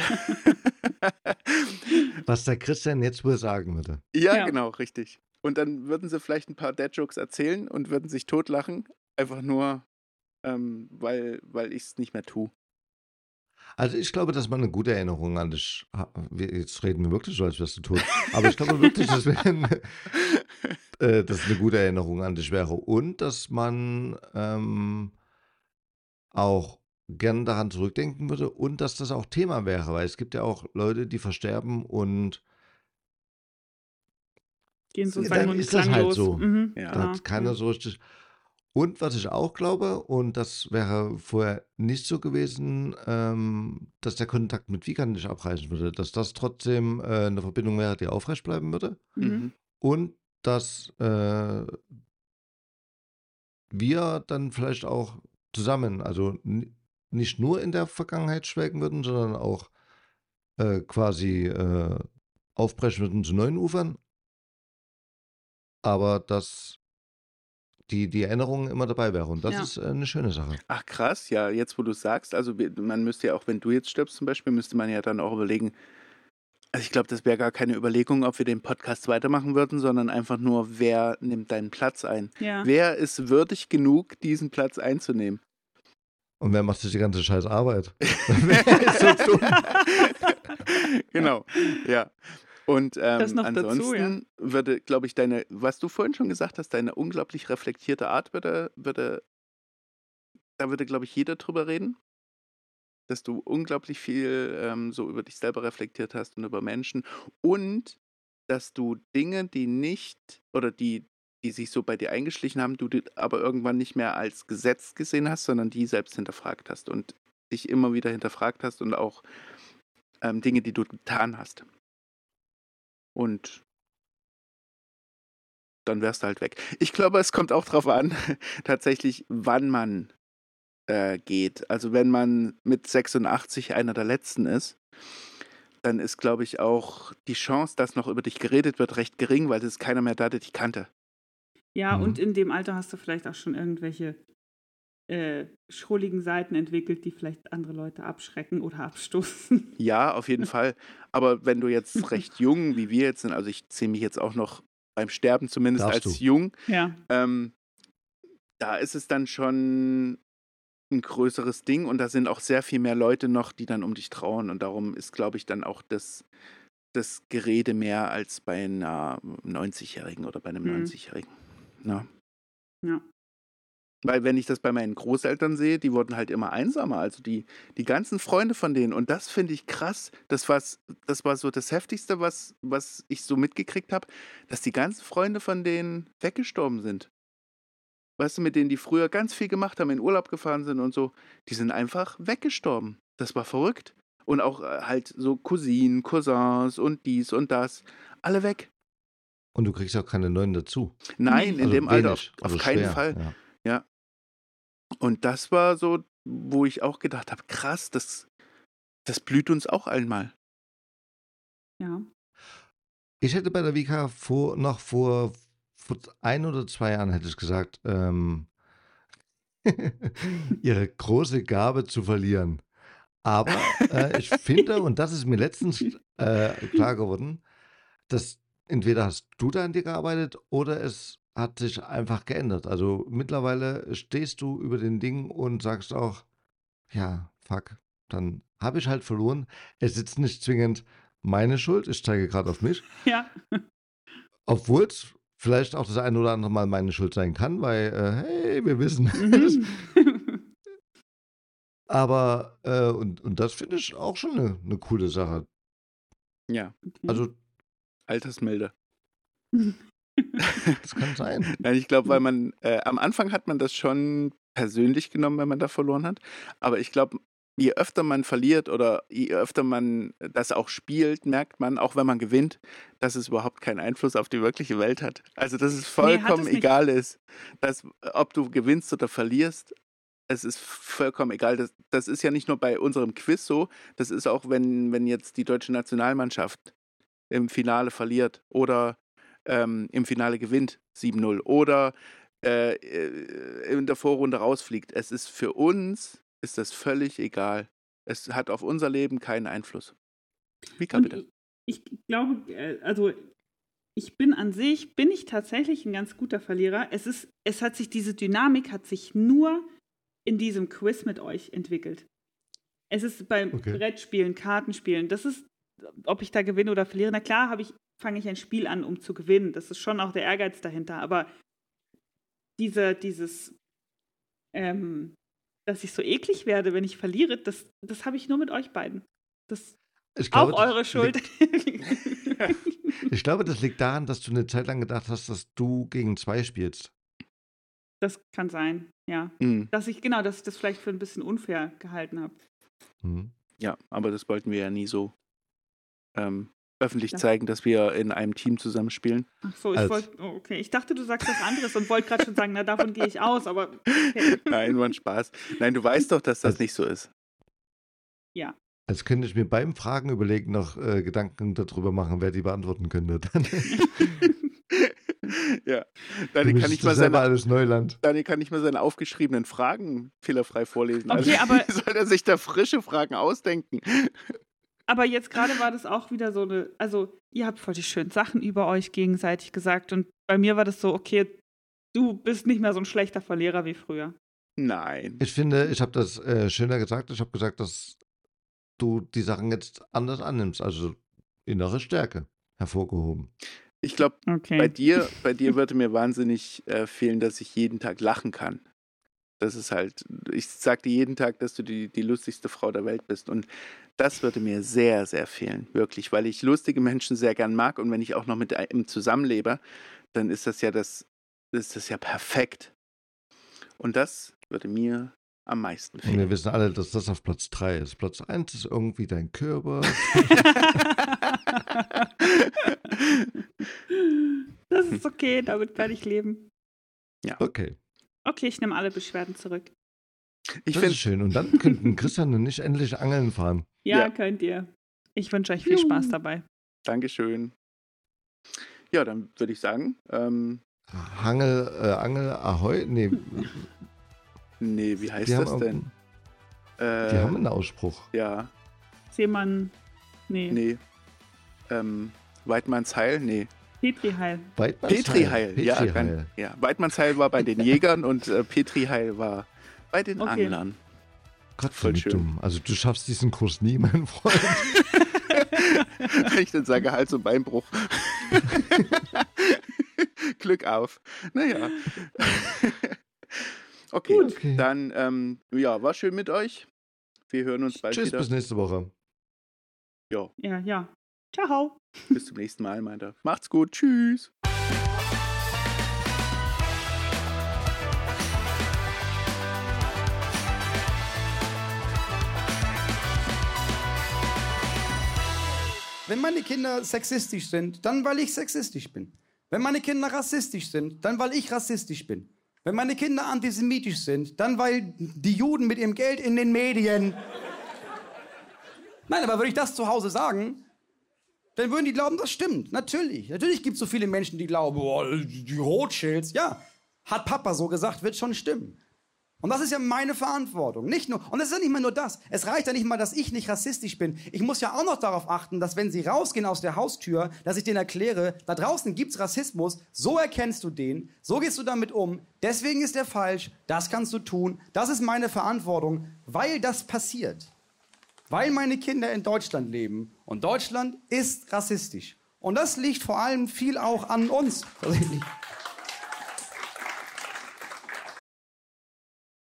Was der Christian jetzt wohl sagen würde. Ja, Ja. genau, richtig. Und dann würden sie vielleicht ein paar Dad-Jokes erzählen und würden sich totlachen, einfach nur, ähm, weil, weil ich es nicht mehr tue. Also ich glaube, dass man eine gute Erinnerung an dich ha- wir- Jetzt reden wir wirklich so, als wärst du tot. Aber ich glaube wirklich, dass, wir, äh, dass eine gute Erinnerung an dich wäre. Und dass man ähm, auch gern daran zurückdenken würde und dass das auch Thema wäre. Weil es gibt ja auch Leute, die versterben und Gehen so Ja, sang- dann und ist das halt klanglos. so. Mhm, Ja. Da genau. hat keiner Ja. so richtig. Und was ich auch glaube, und das wäre vorher nicht so gewesen, ähm, dass der Kontakt mit Wiegand nicht abreißen würde, dass das trotzdem äh, eine Verbindung wäre, die aufrecht bleiben würde. Mhm. Mhm. Und dass äh, wir dann vielleicht auch zusammen, also n- nicht nur in der Vergangenheit schwelgen würden, sondern auch äh, quasi äh, aufbrechen würden zu neuen Ufern. Aber dass die, die Erinnerung immer dabei wäre. Und das Ja. ist äh, eine schöne Sache. Ach krass, ja, jetzt wo du sagst, also wir- man müsste ja auch, wenn du jetzt stirbst zum Beispiel, müsste man ja dann auch überlegen, also ich glaube, das wäre gar keine Überlegung, ob wir den Podcast weitermachen würden, sondern einfach nur, wer nimmt deinen Platz ein? Ja. Wer ist würdig genug, diesen Platz einzunehmen? Und wer macht sich die ganze scheiß Arbeit? Wer ist so dumm? Genau, ja. Und Das ähm, noch dazu, ansonsten würde, glaube ich, deine, was du vorhin schon gesagt hast, deine unglaublich reflektierte Art würde, würde da würde, glaube ich, jeder drüber reden, dass du unglaublich viel ähm, so über dich selber reflektiert hast und über Menschen und dass du Dinge, die nicht oder die, die sich so bei dir eingeschlichen haben, du die aber irgendwann nicht mehr als Gesetz gesehen hast, sondern die selbst hinterfragt hast und dich immer wieder hinterfragt hast und auch ähm, Dinge, die du getan hast. Und dann wärst du halt weg. Ich glaube, es kommt auch darauf an, tatsächlich, wann man äh, geht. Also wenn man mit sechsundachtzig einer der Letzten ist, dann ist, glaube ich, auch die Chance, dass noch über dich geredet wird, recht gering, weil es ist keiner mehr da, der dich kannte. Ja, Mhm. und in dem Alter hast du vielleicht auch schon irgendwelche äh, schrulligen Seiten entwickelt, die vielleicht andere Leute abschrecken oder abstoßen. Ja, auf jeden Fall. Aber wenn du jetzt recht jung, wie wir jetzt sind, also ich zähle mich jetzt auch noch beim Sterben zumindest Darfst als du. jung, Ja. ähm, da ist es dann schon ein größeres Ding und da sind auch sehr viel mehr Leute noch, die dann um dich trauern und darum ist, glaube ich, dann auch das, das Gerede mehr als bei einer neunzigjährigen oder bei einem Hm. neunzigjährigen. Ja. Ja. Weil wenn ich das bei meinen Großeltern sehe, die wurden halt immer einsamer, also die, die ganzen Freunde von denen und das finde ich krass, das, war's, das war so das Heftigste, was, was ich so mitgekriegt habe, dass die ganzen Freunde von denen weggestorben sind. Weißt du, mit denen die früher ganz viel gemacht haben, in Urlaub gefahren sind und so, die sind einfach weggestorben. Das war verrückt. Und auch äh, halt so Cousinen, Cousins und dies und das, alle weg. Und du kriegst auch keine neuen dazu. Nein, in Also dem Alter auf, wenig, auf also keinen schwer. Fall. Ja. Ja. Und das war so, wo ich auch gedacht habe, krass, das, das blüht uns auch einmal. Ja. Ich hätte bei der Vika vor, noch vor, vor ein oder zwei Jahren hätte ich gesagt, ähm, ihre große Gabe zu verlieren. Aber äh, ich finde, und das ist mir letztens äh, klar geworden, dass entweder hast du da an dir gearbeitet oder es hat sich einfach geändert. Also mittlerweile stehst du über den Ding und sagst auch, ja, fuck, dann habe ich halt verloren. Es ist nicht zwingend meine Schuld, ich zeige gerade auf mich, Ja. obwohl es vielleicht auch das ein oder andere Mal meine Schuld sein kann, weil, äh, hey, wir wissen es. Mhm. Aber, äh, und, und das finde ich auch schon eine, eine coole Sache. Ja, Okay. Also, Altersmilde. das kann sein. Nein, ich glaube, weil man, äh, am Anfang hat man das schon persönlich genommen, wenn man da verloren hat. Aber ich glaube, je öfter man verliert oder je öfter man das auch spielt, merkt man, auch wenn man gewinnt, dass es überhaupt keinen Einfluss auf die wirkliche Welt hat. Also, dass es Nee, hat vollkommen es nicht. egal ist, dass, ob du gewinnst oder verlierst. Es ist vollkommen egal. Das, das ist ja nicht nur bei unserem Quiz so, das ist auch, wenn, wenn jetzt die deutsche Nationalmannschaft im Finale verliert oder ähm, im Finale gewinnt sieben null oder äh, äh, in der Vorrunde rausfliegt. Es ist für uns, ist das völlig egal. Es hat auf unser Leben keinen Einfluss. Vika, Und bitte. ich, ich glaube, äh, also ich bin an sich, bin ich tatsächlich ein ganz guter Verlierer. Es ist, es hat sich, diese Dynamik hat sich nur in diesem Quiz mit euch entwickelt. Es ist beim Okay. Brettspielen, Kartenspielen, das ist, ob ich da gewinne oder verliere, na klar, habe ich, fange ich ein Spiel an, um zu gewinnen. Das ist schon auch der Ehrgeiz dahinter. Aber diese, dieses, ähm, dass ich so eklig werde, wenn ich verliere, das, das habe ich nur mit euch beiden. Das Ich auch glaube, das eure Schuld. liegt, ich glaube, das liegt daran, dass du eine Zeit lang gedacht hast, dass du gegen zwei spielst. Das kann sein, ja. Mhm. Dass ich, genau, dass ich das vielleicht für ein bisschen unfair gehalten habe. Hm. Ja, aber das wollten wir ja nie so ähm, öffentlich Ja. zeigen, dass wir in einem Team zusammenspielen. Ach so, ich Als- wollte, oh, okay. Ich dachte, du sagst was anderes und wollte gerade schon sagen, na, davon gehe ich aus, aber okay. Nein, war ein Spaß. Nein, du weißt doch, dass das Also- nicht so ist. Ja. Als könnte ich mir beim Fragen überlegen noch äh, Gedanken darüber machen, wer die beantworten könnte. Dann Ja, für Daniel mich kann ist ich mal das selber seine, alles Neuland. Daniel kann nicht mal seine aufgeschriebenen Fragen fehlerfrei vorlesen. Okay, also, aber- wie soll er sich da frische Fragen ausdenken? Aber jetzt gerade war das auch wieder so eine, also ihr habt voll die schönen Sachen über euch gegenseitig gesagt und bei mir war das so, okay, du bist nicht mehr so ein schlechter Verlierer wie früher. Nein. Ich finde, ich habe das äh, schöner gesagt. Ich habe gesagt, dass du die Sachen jetzt anders annimmst. Also innere Stärke hervorgehoben. Ich glaube, Okay. bei dir, bei dir würde mir wahnsinnig äh, fehlen, dass ich jeden Tag lachen kann. Das ist halt, ich sag dir jeden Tag, dass du die, die lustigste Frau der Welt bist. Und das würde mir sehr, sehr fehlen. Wirklich, weil ich lustige Menschen sehr gern mag. Und wenn ich auch noch mit einem zusammenlebe, dann ist das ja das, ist das ja perfekt. Und das würde mir am meisten Und wir fehlen. wissen alle, dass das auf Platz drei ist. Platz eins ist irgendwie dein Körper. Das ist okay, damit werde ich leben. Okay, Okay, ich nehme alle Beschwerden zurück. Ich das finde, ist schön. Und dann könnten Christian und ich endlich angeln fahren. Ja, Ja. könnt ihr. Ich wünsche euch viel Spaß dabei. Dankeschön. Ja, dann würde ich sagen, ähm, Hangel, äh, Angel, Ahoi. Nee, nee, wie heißt die, das haben, denn? Äh, die haben einen Ausspruch. ja, Seemann, nee, nee. Ähm, Weidmanns Heil? Nee. Petriheil. Weidmannsheil. Petriheil, ja, Petriheil. kann, ja. Weidmannsheil war bei den Jägern und äh, Petriheil war Bei den Okay. Anglern. Gott, Voll wie schön. dumm. Also du schaffst diesen Kurs nie, mein Freund. Wenn ich dann sage, Hals- und Beinbruch. Glück auf. Naja. Okay, Okay. dann, ähm, ja, war schön mit euch. Wir hören uns bald Tschüss, wieder. bis nächste Woche. Ja, Ja, ja. Ciao. bis zum nächsten Mal, meint er. Macht's gut. Tschüss. Wenn meine Kinder sexistisch sind, dann weil ich sexistisch bin. Wenn meine Kinder rassistisch sind, dann weil ich rassistisch bin. Wenn meine Kinder antisemitisch sind, dann weil die Juden mit ihrem Geld in den Medien... Nein, aber würde ich das zu Hause sagen, dann würden die glauben, das stimmt. Natürlich. Natürlich gibt es so viele Menschen, die glauben, oh, die Rothschilds. Ja, hat Papa so gesagt, wird schon stimmen. Und das ist ja meine Verantwortung. Nicht nur, und es ist ja nicht mal nur das. Es reicht ja nicht mal, dass ich nicht rassistisch bin. Ich muss ja auch noch darauf achten, dass wenn sie rausgehen aus der Haustür, dass ich denen erkläre, da draußen gibt's Rassismus, so erkennst du den, so gehst du damit um, deswegen ist der falsch, das kannst du tun, das ist meine Verantwortung, weil das passiert. Weil meine Kinder in Deutschland leben. Und Deutschland ist rassistisch. Und das liegt vor allem viel auch an uns.